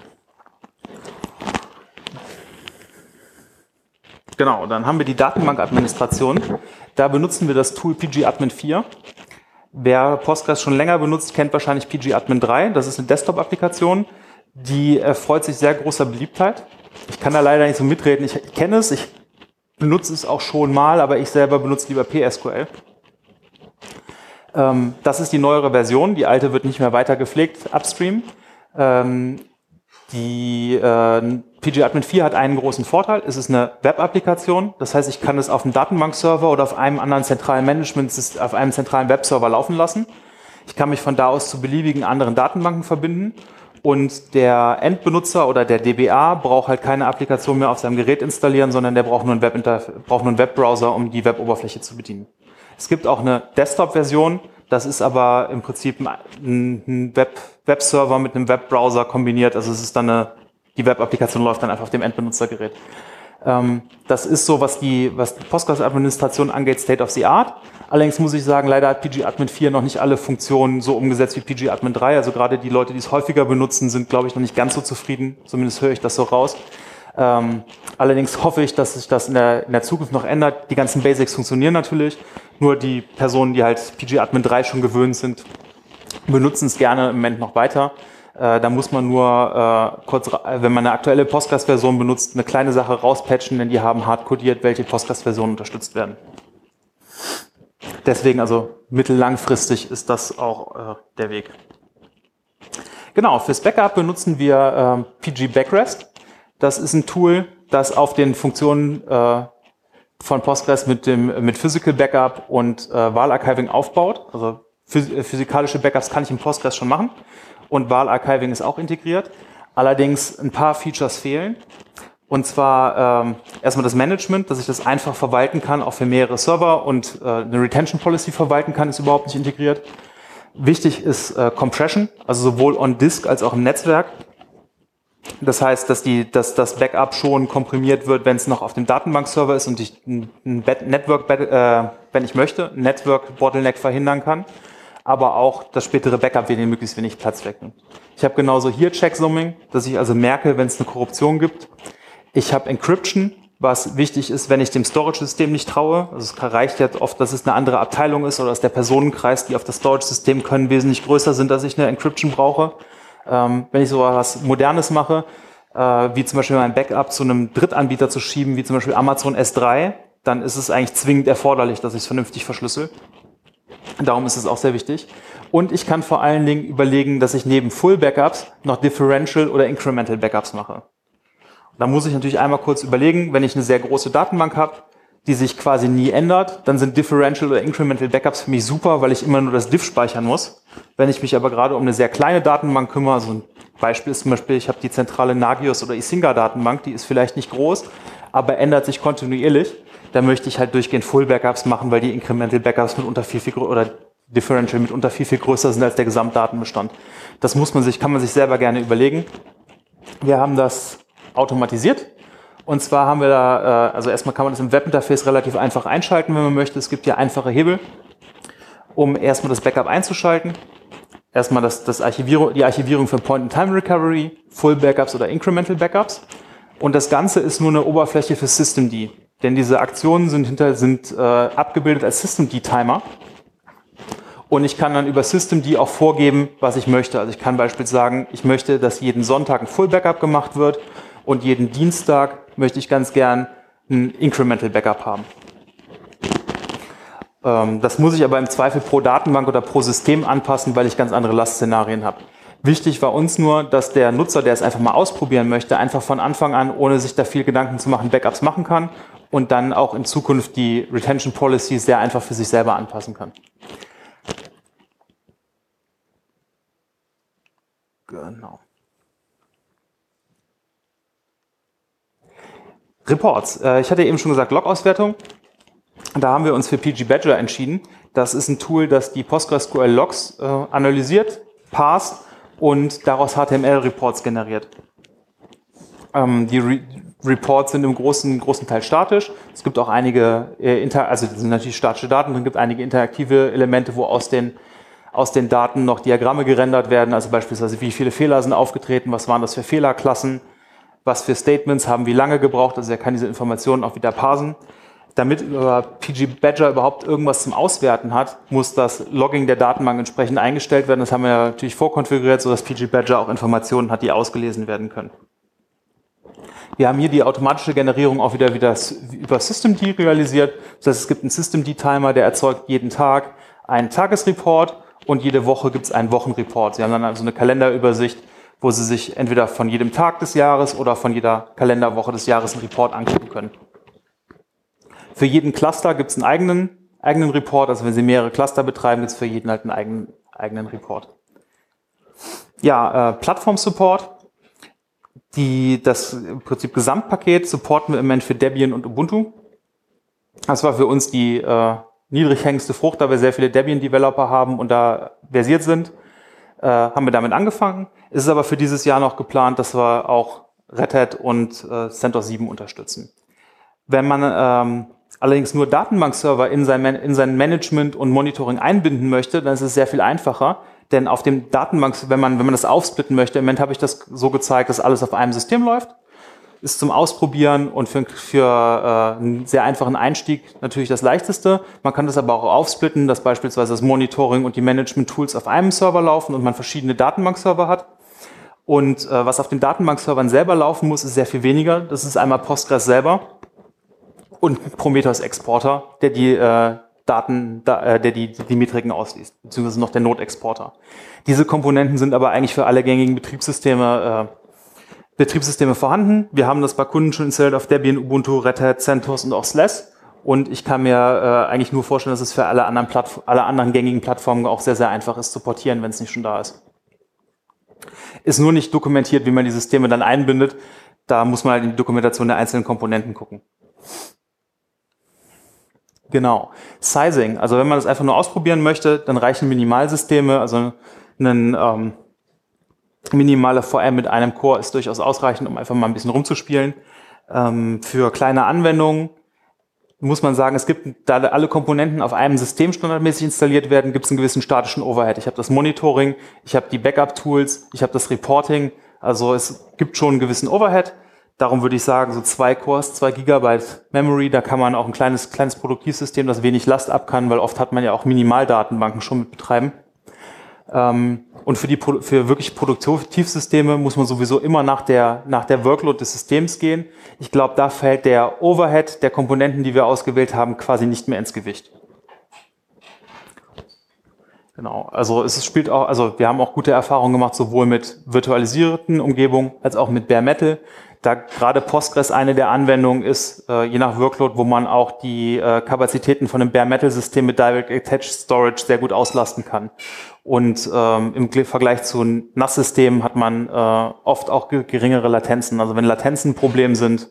Genau, dann haben wir die Datenbankadministration. Da benutzen wir das Tool pgadmin 4. Wer Postgres schon länger benutzt, kennt wahrscheinlich pgadmin 3. Das ist eine Desktop-Applikation, die erfreut sich sehr großer Beliebtheit. Ich kann da leider nicht so mitreden. Ich kenne es, ich benutze es auch schon mal, aber ich selber benutze lieber PSQL. Das ist die neuere Version, die alte wird nicht mehr weiter gepflegt, upstream. Die pgadmin 4 hat einen großen Vorteil, es ist eine Web-Applikation, das heißt, ich kann es auf einem Datenbankserver oder auf einem anderen zentralen Management, auf einem zentralen Webserver laufen lassen. Ich kann mich von da aus zu beliebigen anderen Datenbanken verbinden und der Endbenutzer oder der DBA braucht halt keine Applikation mehr auf seinem Gerät installieren, sondern der braucht nur einen Webbrowser, um die Web-Oberfläche zu bedienen. Es gibt auch eine Desktop-Version, das ist aber im Prinzip ein Webserver mit einem Webbrowser kombiniert. Also es ist dann die Web-Applikation läuft dann einfach auf dem Endbenutzergerät. Das ist so, was die Postgres-Administration angeht, State of the Art. Allerdings muss ich sagen, leider hat pgadmin 4 noch nicht alle Funktionen so umgesetzt wie pgadmin 3. Also gerade die Leute, die es häufiger benutzen, sind, glaube ich, noch nicht ganz so zufrieden. Zumindest höre ich das so raus. Allerdings hoffe ich, dass sich das in der Zukunft noch ändert. Die ganzen Basics funktionieren natürlich, nur die Personen, die halt pgadmin 3 schon gewöhnt sind, benutzen es gerne im Moment noch weiter. Da muss man nur wenn man eine aktuelle Postgres-Version benutzt, eine kleine Sache rauspatchen, denn die haben hardcodiert, welche Postgres-Versionen unterstützt werden. Deswegen also mittellangfristig ist das auch der Weg. Genau, fürs Backup benutzen wir pg-backrest. Das ist ein Tool, das auf den Funktionen von Postgres mit Physical Backup und Wahl-Archiving aufbaut. Also physikalische Backups kann ich im Postgres schon machen und Wahl-Archiving ist auch integriert. Allerdings ein paar Features fehlen. Und zwar erstmal das Management, dass ich das einfach verwalten kann, auch für mehrere Server und eine Retention Policy verwalten kann, ist überhaupt nicht integriert. Wichtig ist Compression, also sowohl on Disk als auch im Netzwerk. Das heißt, dass das Backup schon komprimiert wird, wenn es noch auf dem Datenbankserver ist und ich ein Network, wenn ich möchte, ein Network-Bottleneck verhindern kann, aber auch das spätere Backup wird möglichst wenig Platz wegnimmt. Ich habe genauso hier Checksumming, dass ich also merke, wenn es eine Korruption gibt. Ich habe Encryption, was wichtig ist, wenn ich dem Storage-System nicht traue. Also es reicht jetzt oft, dass es eine andere Abteilung ist oder dass der Personenkreis, die auf das Storage-System können, wesentlich größer sind, dass ich eine Encryption brauche. Wenn ich so was Modernes mache, wie zum Beispiel mein Backup zu einem Drittanbieter zu schieben, wie zum Beispiel Amazon S3, dann ist es eigentlich zwingend erforderlich, dass ich es vernünftig verschlüssel. Darum ist es auch sehr wichtig. Und ich kann vor allen Dingen überlegen, dass ich neben Full-Backups noch Differential oder Incremental Backups mache. Da muss ich natürlich einmal kurz überlegen, wenn ich eine sehr große Datenbank habe, die sich quasi nie ändert, dann sind Differential oder Incremental Backups für mich super, weil ich immer nur das Diff speichern muss. Wenn ich mich aber gerade um eine sehr kleine Datenbank kümmere, also ein Beispiel ist zum Beispiel, ich habe die zentrale Nagios oder Isinga Datenbank, die ist vielleicht nicht groß, aber ändert sich kontinuierlich, dann möchte ich halt durchgehend Full Backups machen, weil die Incremental Backups mitunter viel oder Differential mitunter viel größer sind als der Gesamtdatenbestand. Das kann man sich selber gerne überlegen. Wir haben das automatisiert. Und zwar haben wir da, also erstmal kann man das im Webinterface relativ einfach einschalten, wenn man möchte. Es gibt hier einfache Hebel. um erstmal das Backup einzuschalten. Erstmal die Archivierung für Point-in-Time-Recovery, Full-Backups oder Incremental-Backups. Und das Ganze ist nur eine Oberfläche für Systemd. Denn diese Aktionen sind abgebildet als Systemd-Timer. Und ich kann dann über Systemd auch vorgeben, was ich möchte. Also ich kann beispielsweise sagen, ich möchte, dass jeden Sonntag ein Full-Backup gemacht wird und jeden Dienstag möchte ich ganz gern ein Incremental-Backup haben. Das muss ich aber im Zweifel pro Datenbank oder pro System anpassen, weil ich ganz andere Lastszenarien habe. Wichtig war uns nur, dass der Nutzer, der es einfach mal ausprobieren möchte, einfach von Anfang an, ohne sich da viel Gedanken zu machen, Backups machen kann und dann auch in Zukunft die Retention Policy sehr einfach für sich selber anpassen kann. Genau. Reports. Ich hatte eben schon gesagt, Log-Auswertung. Da haben wir uns für PG-Badger entschieden. Das ist ein Tool, das die PostgreSQL-Logs analysiert, parst und daraus HTML-Reports generiert. Die Reports sind im großen Teil statisch. Es gibt auch einige, also das sind natürlich statische Daten, dann gibt es einige interaktive Elemente, wo aus den Daten noch Diagramme gerendert werden, also beispielsweise wie viele Fehler sind aufgetreten, was waren das für Fehlerklassen, was für Statements haben wie lange gebraucht, also er kann diese Informationen auch wieder parsen. Damit PG-Badger überhaupt irgendwas zum Auswerten hat, muss das Logging der Datenbank entsprechend eingestellt werden. Das haben wir natürlich vorkonfiguriert, sodass PG-Badger auch Informationen hat, die ausgelesen werden können. Wir haben hier die automatische Generierung auch wieder über Systemd realisiert. Das heißt, es gibt einen Systemd-Timer, der erzeugt jeden Tag einen Tagesreport und jede Woche gibt es einen Wochenreport. Sie haben dann also eine Kalenderübersicht, wo Sie sich entweder von jedem Tag des Jahres oder von jeder Kalenderwoche des Jahres einen Report angucken können. Für jeden Cluster gibt es einen eigenen Report, also wenn Sie mehrere Cluster betreiben, gibt es für jeden halt einen eigenen Report. Ja, Plattform-Support. Das im Prinzip Gesamtpaket supporten wir im Moment für Debian und Ubuntu. Das war für uns die niedrig hängendste Frucht, da wir sehr viele Debian-Developer haben und da versiert sind, haben wir damit angefangen. Es ist aber für dieses Jahr noch geplant, dass wir auch Red Hat und CentOS 7 unterstützen. Wenn man allerdings nur Datenbankserver in sein Management und Monitoring einbinden möchte, dann ist es sehr viel einfacher. Denn auf dem wenn man das aufsplitten möchte, im Moment habe ich das so gezeigt, dass alles auf einem System läuft. Ist zum Ausprobieren und für einen sehr einfachen Einstieg natürlich das leichteste. Man kann das aber auch aufsplitten, dass beispielsweise das Monitoring und die Management-Tools auf einem Server laufen und man verschiedene Datenbankserver hat. Und was auf den Datenbankservern selber laufen muss, ist sehr viel weniger. Das ist einmal Postgres selber und ein Prometheus-Exporter, der die Metriken ausliest, beziehungsweise noch der Node-Exporter. Diese Komponenten sind aber eigentlich für alle gängigen Betriebssysteme vorhanden. Wir haben das bei Kunden schon installiert auf Debian, Ubuntu, Red Hat, CentOS und auch SLES. Und ich kann mir eigentlich nur vorstellen, dass es für alle anderen gängigen Plattformen auch sehr, sehr einfach ist zu portieren, wenn es nicht schon da ist. Ist nur nicht dokumentiert, wie man die Systeme dann einbindet. Da muss man halt in die Dokumentation der einzelnen Komponenten gucken. Genau. Sizing. Also wenn man das einfach nur ausprobieren möchte, dann reichen Minimalsysteme. Also ein minimaler VM mit einem Core ist durchaus ausreichend, um einfach mal ein bisschen rumzuspielen. Für kleine Anwendungen muss man sagen, es gibt, da alle Komponenten auf einem System standardmäßig installiert werden, gibt es einen gewissen statischen Overhead. Ich habe das Monitoring, ich habe die Backup-Tools, ich habe das Reporting. Also es gibt schon einen gewissen Overhead. Darum würde ich sagen, so 2 Cores, 2 GB Memory, da kann man auch ein kleines Produktivsystem, das wenig Last ab kann, weil oft hat man ja auch Minimaldatenbanken schon mit betreiben. Und für wirklich Produktivsysteme muss man sowieso immer nach der Workload des Systems gehen. Ich glaube, da fällt der Overhead der Komponenten, die wir ausgewählt haben, quasi nicht mehr ins Gewicht. Genau, also wir haben auch gute Erfahrungen gemacht, sowohl mit virtualisierten Umgebungen als auch mit Bare Metal. Da gerade Postgres eine der Anwendungen ist, je nach Workload, wo man auch die Kapazitäten von einem Bare Metal System mit Direct Attached Storage sehr gut auslasten kann. Und im Vergleich zu NAS-Systemen hat man oft auch geringere Latenzen. Also wenn Latenzen ein Problem sind.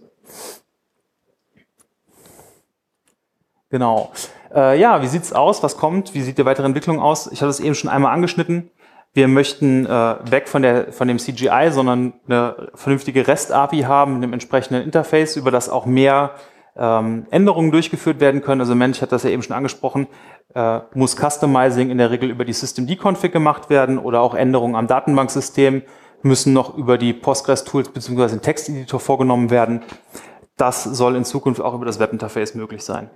Genau. Ja, wie sieht's aus? Was kommt? Wie sieht die weitere Entwicklung aus? Ich hatte es eben schon einmal angeschnitten. Wir möchten weg von dem CGI, sondern eine vernünftige REST-API haben mit einem entsprechenden Interface, über das auch mehr Änderungen durchgeführt werden können. Also Mensch hat das ja eben schon angesprochen, muss Customizing in der Regel über die Systemd-Config gemacht werden oder auch Änderungen am Datenbanksystem müssen noch über die Postgres-Tools bzw. den Texteditor vorgenommen werden. Das soll in Zukunft auch über das Webinterface möglich sein.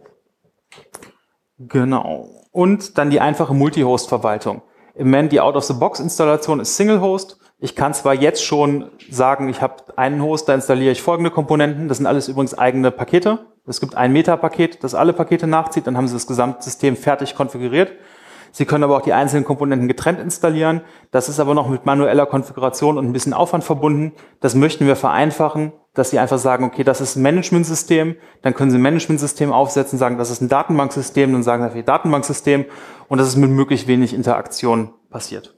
Genau. Und dann die einfache Multi-Host-Verwaltung. Im Moment die Out-of-the-Box-Installation ist Single-Host. Ich kann zwar jetzt schon sagen, ich habe einen Host, da installiere ich folgende Komponenten. Das sind alles übrigens eigene Pakete. Es gibt ein Meta-Paket, das alle Pakete nachzieht. Dann haben Sie das Gesamtsystem fertig konfiguriert. Sie können aber auch die einzelnen Komponenten getrennt installieren. Das ist aber noch mit manueller Konfiguration und ein bisschen Aufwand verbunden. Das möchten wir vereinfachen, dass Sie einfach sagen, okay, das ist ein Managementsystem. Dann können Sie ein Managementsystem aufsetzen, sagen, das ist ein Datenbanksystem. Dann sagen Sie einfach Datenbanksystem. Und das ist mit möglichst wenig Interaktion passiert.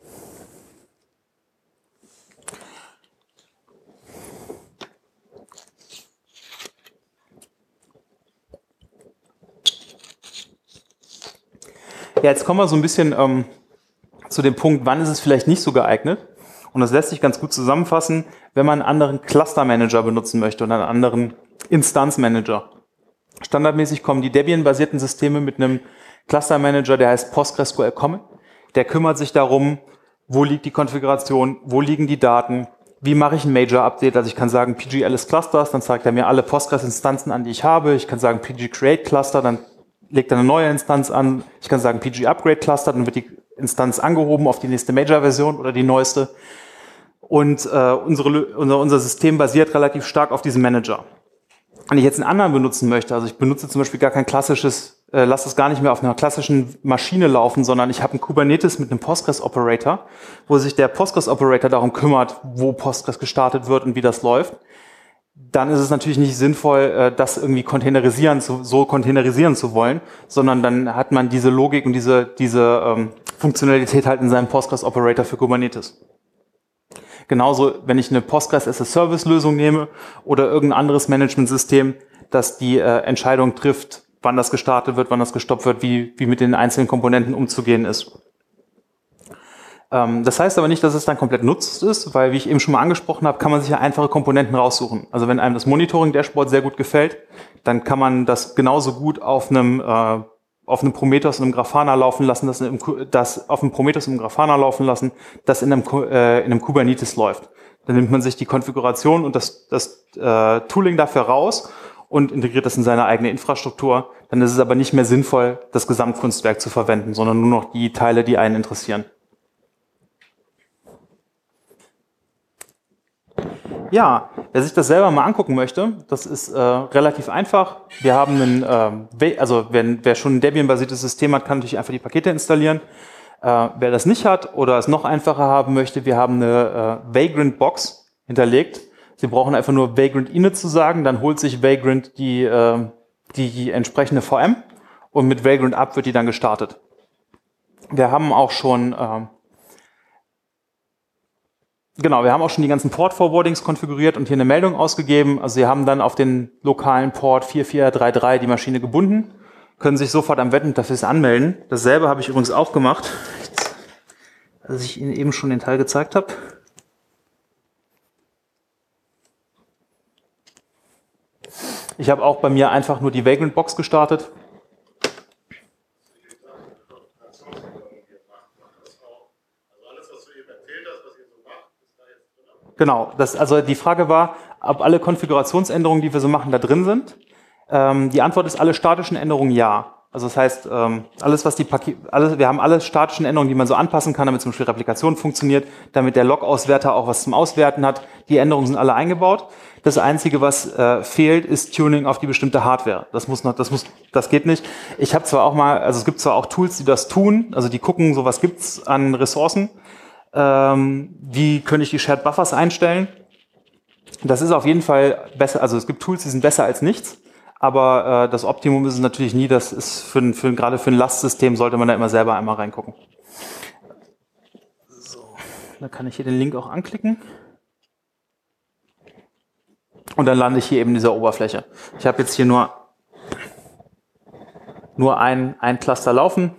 Ja, jetzt kommen wir so ein bisschen zu dem Punkt, wann ist es vielleicht nicht so geeignet. Und das lässt sich ganz gut zusammenfassen, wenn man einen anderen Cluster-Manager benutzen möchte oder einen anderen Instanz-Manager. Standardmäßig kommen die Debian-basierten Systeme mit einem Cluster-Manager, der heißt PostgreSQL Common. Der kümmert sich darum, wo liegt die Konfiguration, wo liegen die Daten, wie mache ich ein Major-Update. Also ich kann sagen PG-Alice Clusters, dann zeigt er mir alle Postgres-Instanzen an, die ich habe. Ich kann sagen PG-Create Cluster, dann legt er eine neue Instanz an. Ich kann sagen PG-Upgrade Cluster, dann wird die Instanz angehoben auf die nächste Major-Version oder die neueste. Und unser System basiert relativ stark auf diesem Manager. Wenn ich jetzt einen anderen benutzen möchte, also ich benutze zum Beispiel gar kein klassisches, lasse es gar nicht mehr auf einer klassischen Maschine laufen, sondern ich habe einen Kubernetes mit einem Postgres-Operator, wo sich der Postgres-Operator darum kümmert, wo Postgres gestartet wird und wie das läuft. Dann ist es natürlich nicht sinnvoll, das irgendwie containerisieren zu wollen, sondern dann hat man diese Logik und diese Funktionalität halt in seinem Postgres-Operator für Kubernetes. Genauso, wenn ich eine Postgres-as-a-Service-Lösung nehme oder irgendein anderes Managementsystem, das die Entscheidung trifft, wann das gestartet wird, wann das gestoppt wird, wie mit den einzelnen Komponenten umzugehen ist. Das heißt aber nicht, dass es dann komplett nutzlos ist, weil, wie ich eben schon mal angesprochen habe, kann man sich ja einfache Komponenten raussuchen. Also wenn einem das Monitoring-Dashboard sehr gut gefällt, dann kann man das genauso gut auf einem Prometheus und einem Grafana laufen lassen, das auf einem Prometheus und einem Grafana laufen lassen, das in einem Kubernetes läuft. Dann nimmt man sich die Konfiguration und das Tooling dafür raus und integriert das in seine eigene Infrastruktur. Dann ist es aber nicht mehr sinnvoll, das Gesamtkunstwerk zu verwenden, sondern nur noch die Teile, die einen interessieren. Ja, wer sich das selber mal angucken möchte, das ist relativ einfach. Wir haben wer schon ein Debian-basiertes System hat, kann natürlich einfach die Pakete installieren. Wer das nicht hat oder es noch einfacher haben möchte, wir haben eine Vagrant-Box hinterlegt. Sie brauchen einfach nur Vagrant init zu sagen, dann holt sich Vagrant die entsprechende VM und mit Vagrant up wird die dann gestartet. Wir haben auch schon die ganzen Port-Forwardings konfiguriert und hier eine Meldung ausgegeben. Also Sie haben dann auf den lokalen Port 4433 die Maschine gebunden, können sich sofort am Webinterface anmelden. Dasselbe habe ich übrigens auch gemacht, als ich Ihnen eben schon den Teil gezeigt habe. Ich habe auch bei mir einfach nur die Vagrant-Box gestartet. Genau, also die Frage war, ob alle Konfigurationsänderungen, die wir so machen, da drin sind. Die Antwort ist, alle statischen Änderungen ja. Also das heißt, wir haben alle statischen Änderungen, die man so anpassen kann, damit zum Beispiel Replikation funktioniert, damit der Log-Auswerter auch was zum Auswerten hat. Die Änderungen sind alle eingebaut. Das Einzige, was fehlt, ist Tuning auf die bestimmte Hardware. Das geht nicht. Ich habe zwar auch mal, also es gibt zwar auch Tools, die das tun, also die gucken, so was gibt's an Ressourcen. Wie könnte ich die Shared Buffers einstellen? Das ist auf jeden Fall besser, also es gibt Tools, die sind besser als nichts, aber das Optimum ist es natürlich nie, das ist gerade für ein Lastsystem sollte man da immer selber einmal reingucken. So, da kann ich hier den Link auch anklicken. Und dann lande ich hier eben in dieser Oberfläche. Ich habe jetzt hier nur ein Cluster laufen.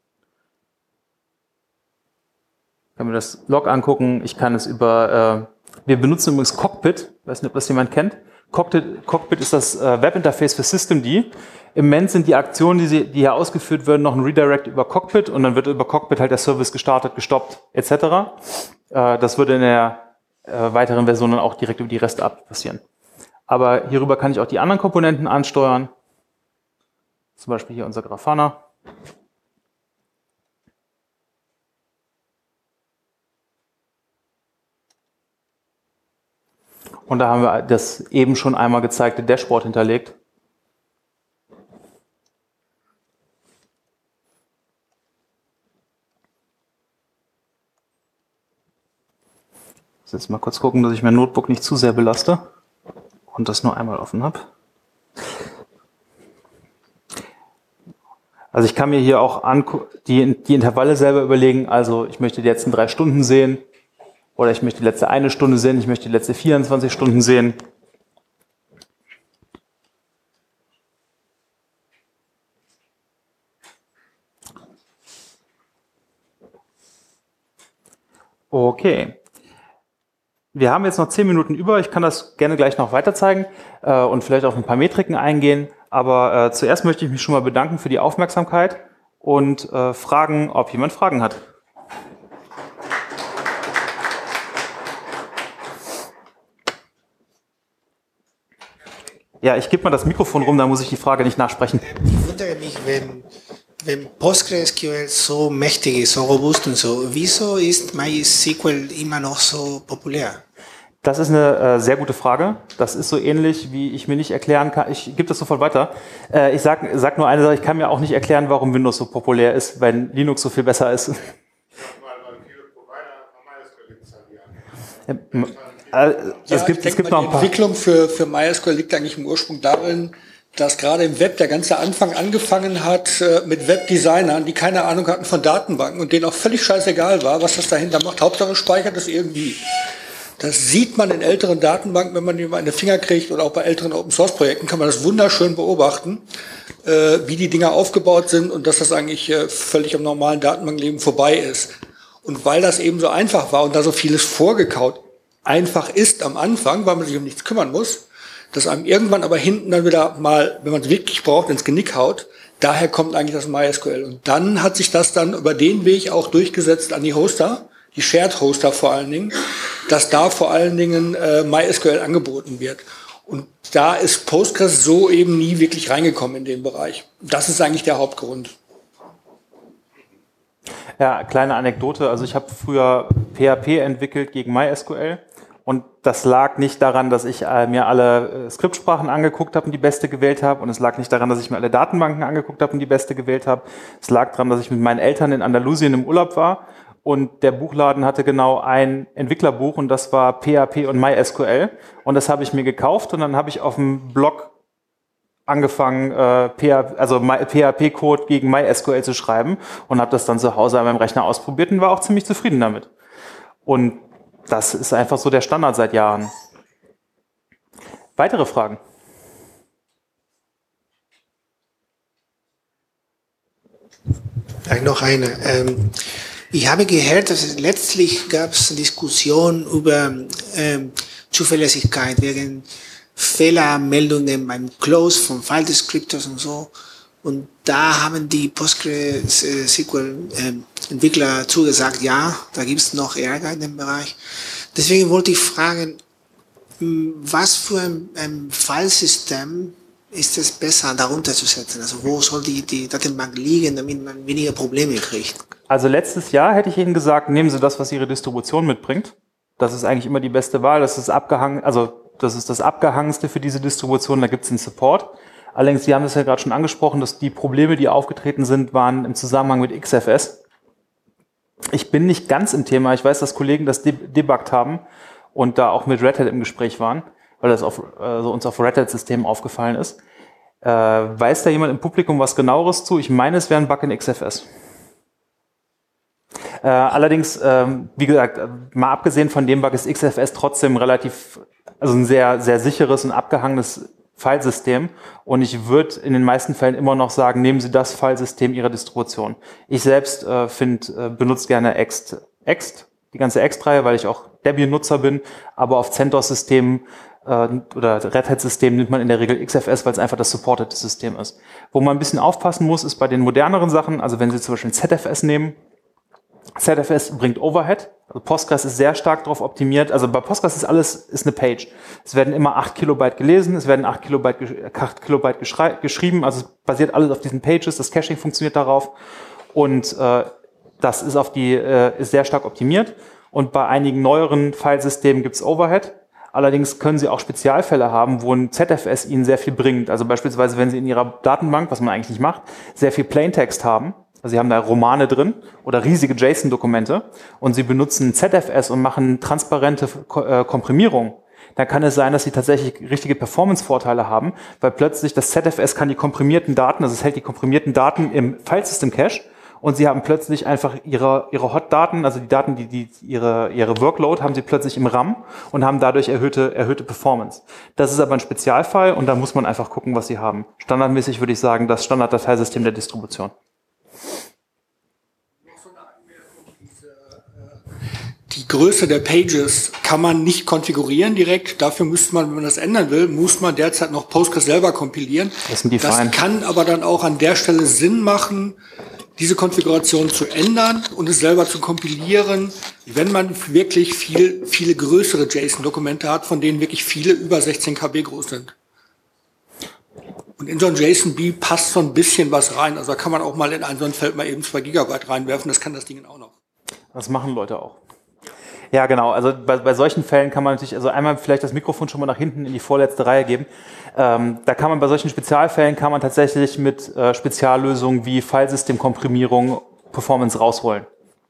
Ich kann mir das Log angucken. Ich kann es wir benutzen übrigens Cockpit. Ich weiß nicht, ob das jemand kennt. Cockpit ist das Webinterface für Systemd. Im Moment sind die Aktionen, die hier ausgeführt werden, noch ein Redirect über Cockpit und dann wird über Cockpit halt der Service gestartet, gestoppt etc. Das würde in der weiteren Version dann auch direkt über die REST-API passieren. Aber hierüber kann ich auch die anderen Komponenten ansteuern. Zum Beispiel hier unser Grafana. Und da haben wir das eben schon einmal gezeigte Dashboard hinterlegt. Ich muss jetzt mal kurz gucken, dass ich mein Notebook nicht zu sehr belaste und das nur einmal offen habe. Also ich kann mir hier auch die Intervalle selber überlegen. Also ich möchte die letzten 3 Stunden sehen oder ich möchte die letzte 1 Stunde sehen, ich möchte die letzte 24 Stunden sehen. Okay. Wir haben jetzt noch 10 Minuten über. Ich kann das gerne gleich noch weiter zeigen und vielleicht auf ein paar Metriken eingehen. Aber zuerst möchte ich mich schon mal bedanken für die Aufmerksamkeit und fragen, ob jemand Fragen hat. Ja, ich gebe mal das Mikrofon rum, da muss ich die Frage nicht nachsprechen. Ich wundere mich, wenn PostgreSQL so mächtig ist, so robust und so, wieso ist MySQL immer noch so populär? Das ist eine sehr gute Frage. Das ist so ähnlich, wie ich mir nicht erklären kann. Ich gebe das sofort weiter. Ich sag nur eine Sache, ich kann mir auch nicht erklären, warum Windows so populär ist, wenn Linux so viel besser ist. Es gibt noch ein paar. Die Entwicklung für MySQL liegt eigentlich im Ursprung darin, dass gerade im Web der ganze Anfang angefangen hat mit Webdesignern, die keine Ahnung hatten von Datenbanken und denen auch völlig scheißegal war, was das dahinter macht. Hauptsache speichert es irgendwie. Das sieht man in älteren Datenbanken, wenn man die mal in den Finger kriegt oder auch bei älteren Open-Source-Projekten kann man das wunderschön beobachten, wie die Dinger aufgebaut sind und dass das eigentlich völlig am normalen Datenbankleben vorbei ist. Und weil das eben so einfach war und da so vieles vorgekaut einfach ist am Anfang, weil man sich um nichts kümmern muss, dass einem irgendwann aber hinten dann wieder mal, wenn man es wirklich braucht, ins Genick haut. Daher kommt eigentlich das MySQL. Und dann hat sich das dann über den Weg auch durchgesetzt an die Hoster, die Shared Hoster vor allen Dingen, dass da vor allen Dingen MySQL angeboten wird. Und da ist Postgres so eben nie wirklich reingekommen in den Bereich. Das ist eigentlich der Hauptgrund. Ja, kleine Anekdote. Also ich habe früher PHP entwickelt gegen MySQL. Und das lag nicht daran, dass ich mir alle Skriptsprachen angeguckt habe und die beste gewählt habe. Und es lag nicht daran, dass ich mir alle Datenbanken angeguckt habe und die beste gewählt habe. Es lag daran, dass ich mit meinen Eltern in Andalusien im Urlaub war. Und der Buchladen hatte genau ein Entwicklerbuch und das war PHP und MySQL. Und das habe ich mir gekauft und dann habe ich auf dem Blog angefangen, PHP-Code gegen MySQL zu schreiben und habe das dann zu Hause an meinem Rechner ausprobiert und war auch ziemlich zufrieden damit. Und das ist einfach so der Standard seit Jahren. Weitere Fragen? Vielleicht noch eine. Ich habe gehört, dass letztlich gab es Diskussionen über Zuverlässigkeit wegen Fehlermeldungen beim Close von File Descriptors und so. Und da haben die PostgreSQL-Entwickler zugesagt, ja, da gibt es noch Ärger in dem Bereich. Deswegen wollte ich fragen, was für ein Filesystem ist es besser, darunter zu setzen? Also wo soll die Datenbank liegen, damit man weniger Probleme kriegt? Also letztes Jahr hätte ich Ihnen gesagt, nehmen Sie das, was Ihre Distribution mitbringt. Das ist eigentlich immer die beste Wahl. Das ist das Abgehangenste für diese Distribution. Da gibt es den Support. Allerdings, Sie haben das ja gerade schon angesprochen, dass die Probleme, die aufgetreten sind, waren im Zusammenhang mit XFS. Ich bin nicht ganz im Thema. Ich weiß, dass Kollegen das debuggt haben und da auch mit Red Hat im Gespräch waren, weil das uns auf Red Hat-Systemen aufgefallen ist. Weiß da jemand im Publikum was Genaueres zu? Ich meine, es wäre ein Bug in XFS. Allerdings, wie gesagt, mal abgesehen von dem Bug ist XFS trotzdem ein sehr, sehr sicheres und abgehangenes Filesystem und ich würde in den meisten Fällen immer noch sagen, nehmen Sie das Filesystem Ihrer Distribution. Ich selbst benutze gerne Ext, die ganze Ext-Reihe, weil ich auch Debian-Nutzer bin, aber auf CentOS-Systemen oder Red Hat-System nimmt man in der Regel XFS, weil es einfach das supported System ist. Wo man ein bisschen aufpassen muss, ist bei den moderneren Sachen, also wenn Sie zum Beispiel ZFS nehmen, ZFS bringt Overhead, also Postgres ist sehr stark darauf optimiert, also bei Postgres ist eine Page. Es werden immer 8 Kilobyte gelesen, es werden 8 Kilobyte geschrieben, also es basiert alles auf diesen Pages, das Caching funktioniert darauf und das ist ist sehr stark optimiert und bei einigen neueren Filesystemen gibt es Overhead. Allerdings können Sie auch Spezialfälle haben, wo ein ZFS Ihnen sehr viel bringt. Also beispielsweise, wenn Sie in Ihrer Datenbank, was man eigentlich nicht macht, sehr viel Plaintext haben, also Sie haben da Romane drin oder riesige JSON-Dokumente und Sie benutzen ZFS und machen transparente Komprimierung, dann kann es sein, dass Sie tatsächlich richtige Performance-Vorteile haben, weil plötzlich das ZFS kann die komprimierten Daten, also es hält die komprimierten Daten im Filesystem-Cache und Sie haben plötzlich einfach Ihre Hot-Daten, also die Daten, ihre Workload haben Sie plötzlich im RAM und haben dadurch erhöhte Performance. Das ist aber ein Spezialfall und da muss man einfach gucken, was Sie haben. Standardmäßig würde ich sagen, das Standarddateisystem der Distribution. Die Größe der Pages kann man nicht konfigurieren direkt. Dafür müsste man, wenn man das ändern will, muss man derzeit noch Postgres selber kompilieren. Das kann aber dann auch an der Stelle Sinn machen, diese Konfiguration zu ändern und es selber zu kompilieren, wenn man wirklich viele größere JSON-Dokumente hat, von denen wirklich viele über 16 KB groß sind. Und in so ein JSON-B passt so ein bisschen was rein. Also da kann man auch mal in so ein Feld mal eben 2 Gigabyte reinwerfen. Das kann das Ding auch noch. Das machen Leute auch. Ja, genau. Also bei solchen Fällen kann man natürlich, also einmal vielleicht das Mikrofon schon mal nach hinten in die vorletzte Reihe geben. Da kann man bei solchen Spezialfällen kann man tatsächlich mit Speziallösungen wie Filesystemkomprimierung Performance rausholen.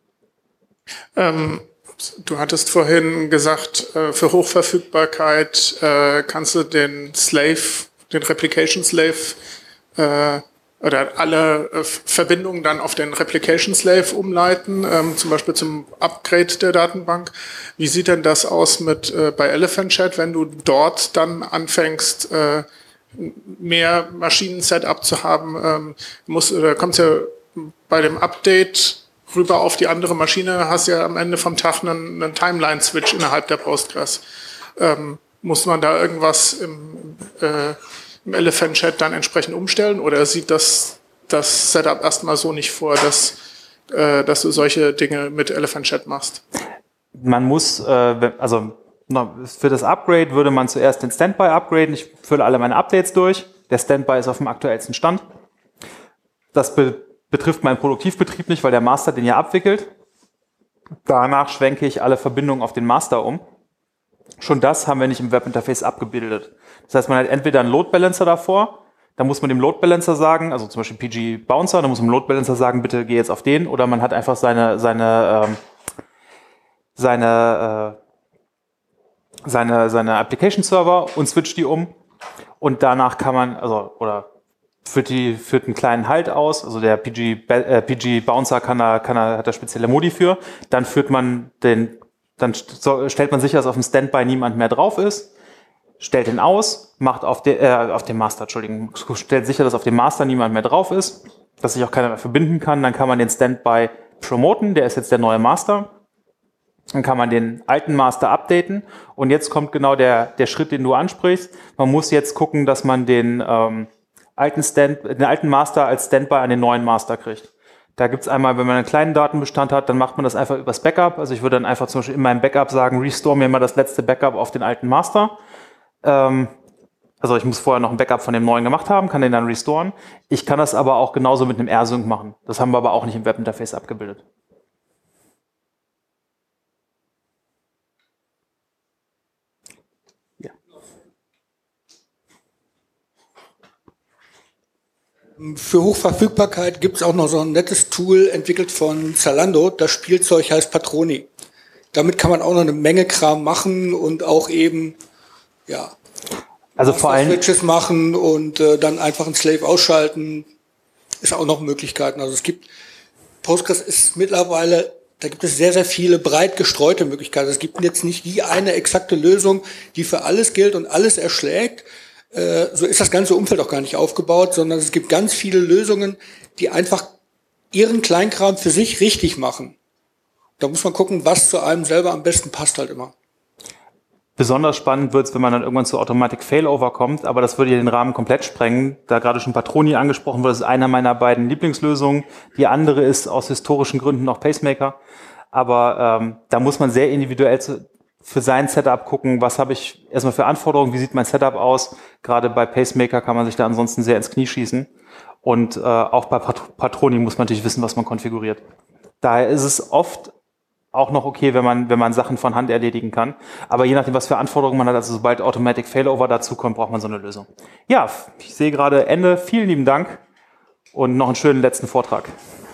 Du hattest vorhin gesagt, für Hochverfügbarkeit kannst du den Replication Slave oder alle Verbindungen dann auf den Replication Slave umleiten, zum Beispiel zum Upgrade der Datenbank. Wie sieht denn das aus bei Elephant Chat, wenn du dort dann anfängst, mehr Maschinen-Setup zu haben? Kommst ja bei dem Update rüber auf die andere Maschine, hast ja am Ende vom Tag einen Timeline-Switch innerhalb der Postgres. Muss man da irgendwas im Elephant Chat dann entsprechend umstellen oder sieht das Setup erstmal so nicht vor, dass du solche Dinge mit Elephant Chat machst? Man muss, für das Upgrade würde man zuerst den Standby upgraden. Ich fülle alle meine Updates durch. Der Standby ist auf dem aktuellsten Stand. Das betrifft meinen Produktivbetrieb nicht, weil der Master den ja abwickelt. Danach schwenke ich alle Verbindungen auf den Master um. Schon das haben wir nicht im Webinterface abgebildet. Das heißt, man hat entweder einen Load Balancer davor, da muss man dem Load Balancer sagen, also zum Beispiel PG Bouncer, da muss man dem Load Balancer sagen, bitte geh jetzt auf den, oder man hat einfach seine Application Server und switcht die um und danach kann man, führt einen kleinen Halt aus, also der PG Bouncer hat da spezielle Modi für, dann stellt man sicher, dass auf dem Standby niemand mehr drauf ist, stellt den aus, macht stellt sicher, dass auf dem Master niemand mehr drauf ist, dass sich auch keiner mehr verbinden kann, dann kann man den Standby promoten, der ist jetzt der neue Master, dann kann man den alten Master updaten und jetzt kommt genau der Schritt, den du ansprichst. Man muss jetzt gucken, dass man den alten Master als Standby an den neuen Master kriegt. Da gibt's einmal, wenn man einen kleinen Datenbestand hat, dann macht man das einfach übers Backup. Also ich würde dann einfach zum Beispiel in meinem Backup sagen, restore mir mal das letzte Backup auf den alten Master. Ich muss vorher noch ein Backup von dem neuen gemacht haben, kann den dann restoren. Ich kann das aber auch genauso mit einem R-Sync machen. Das haben wir aber auch nicht im Webinterface abgebildet. Ja. Für Hochverfügbarkeit gibt es auch noch so ein nettes Tool, entwickelt von Zalando. Das Spielzeug heißt Patroni. Damit kann man auch noch eine Menge Kram machen und auch eben, vor allem Switches machen und dann einfach einen Slave ausschalten. Ist auch noch Möglichkeiten. Also Postgres ist mittlerweile, da gibt es sehr, sehr viele breit gestreute Möglichkeiten. Es gibt jetzt nicht die eine exakte Lösung, die für alles gilt und alles erschlägt. So ist das ganze Umfeld auch gar nicht aufgebaut, sondern es gibt ganz viele Lösungen, die einfach ihren Kleinkram für sich richtig machen. Da muss man gucken, was zu einem selber am besten passt halt immer. Besonders spannend wird es, wenn man dann irgendwann zu Automatic Failover kommt, aber das würde ja den Rahmen komplett sprengen. Da gerade schon Patroni angesprochen wurde, das ist einer meiner beiden Lieblingslösungen. Die andere ist aus historischen Gründen noch Pacemaker. Aber da muss man sehr individuell für sein Setup gucken, was habe ich erstmal für Anforderungen, wie sieht mein Setup aus. Gerade bei Pacemaker kann man sich da ansonsten sehr ins Knie schießen. Und auch bei Patroni muss man natürlich wissen, was man konfiguriert. Daher ist es oft auch noch okay, wenn man Sachen von Hand erledigen kann. Aber je nachdem, was für Anforderungen man hat, also sobald Automatic Failover dazu kommt, braucht man so eine Lösung. Ja, ich sehe gerade Ende. Vielen lieben Dank und noch einen schönen letzten Vortrag.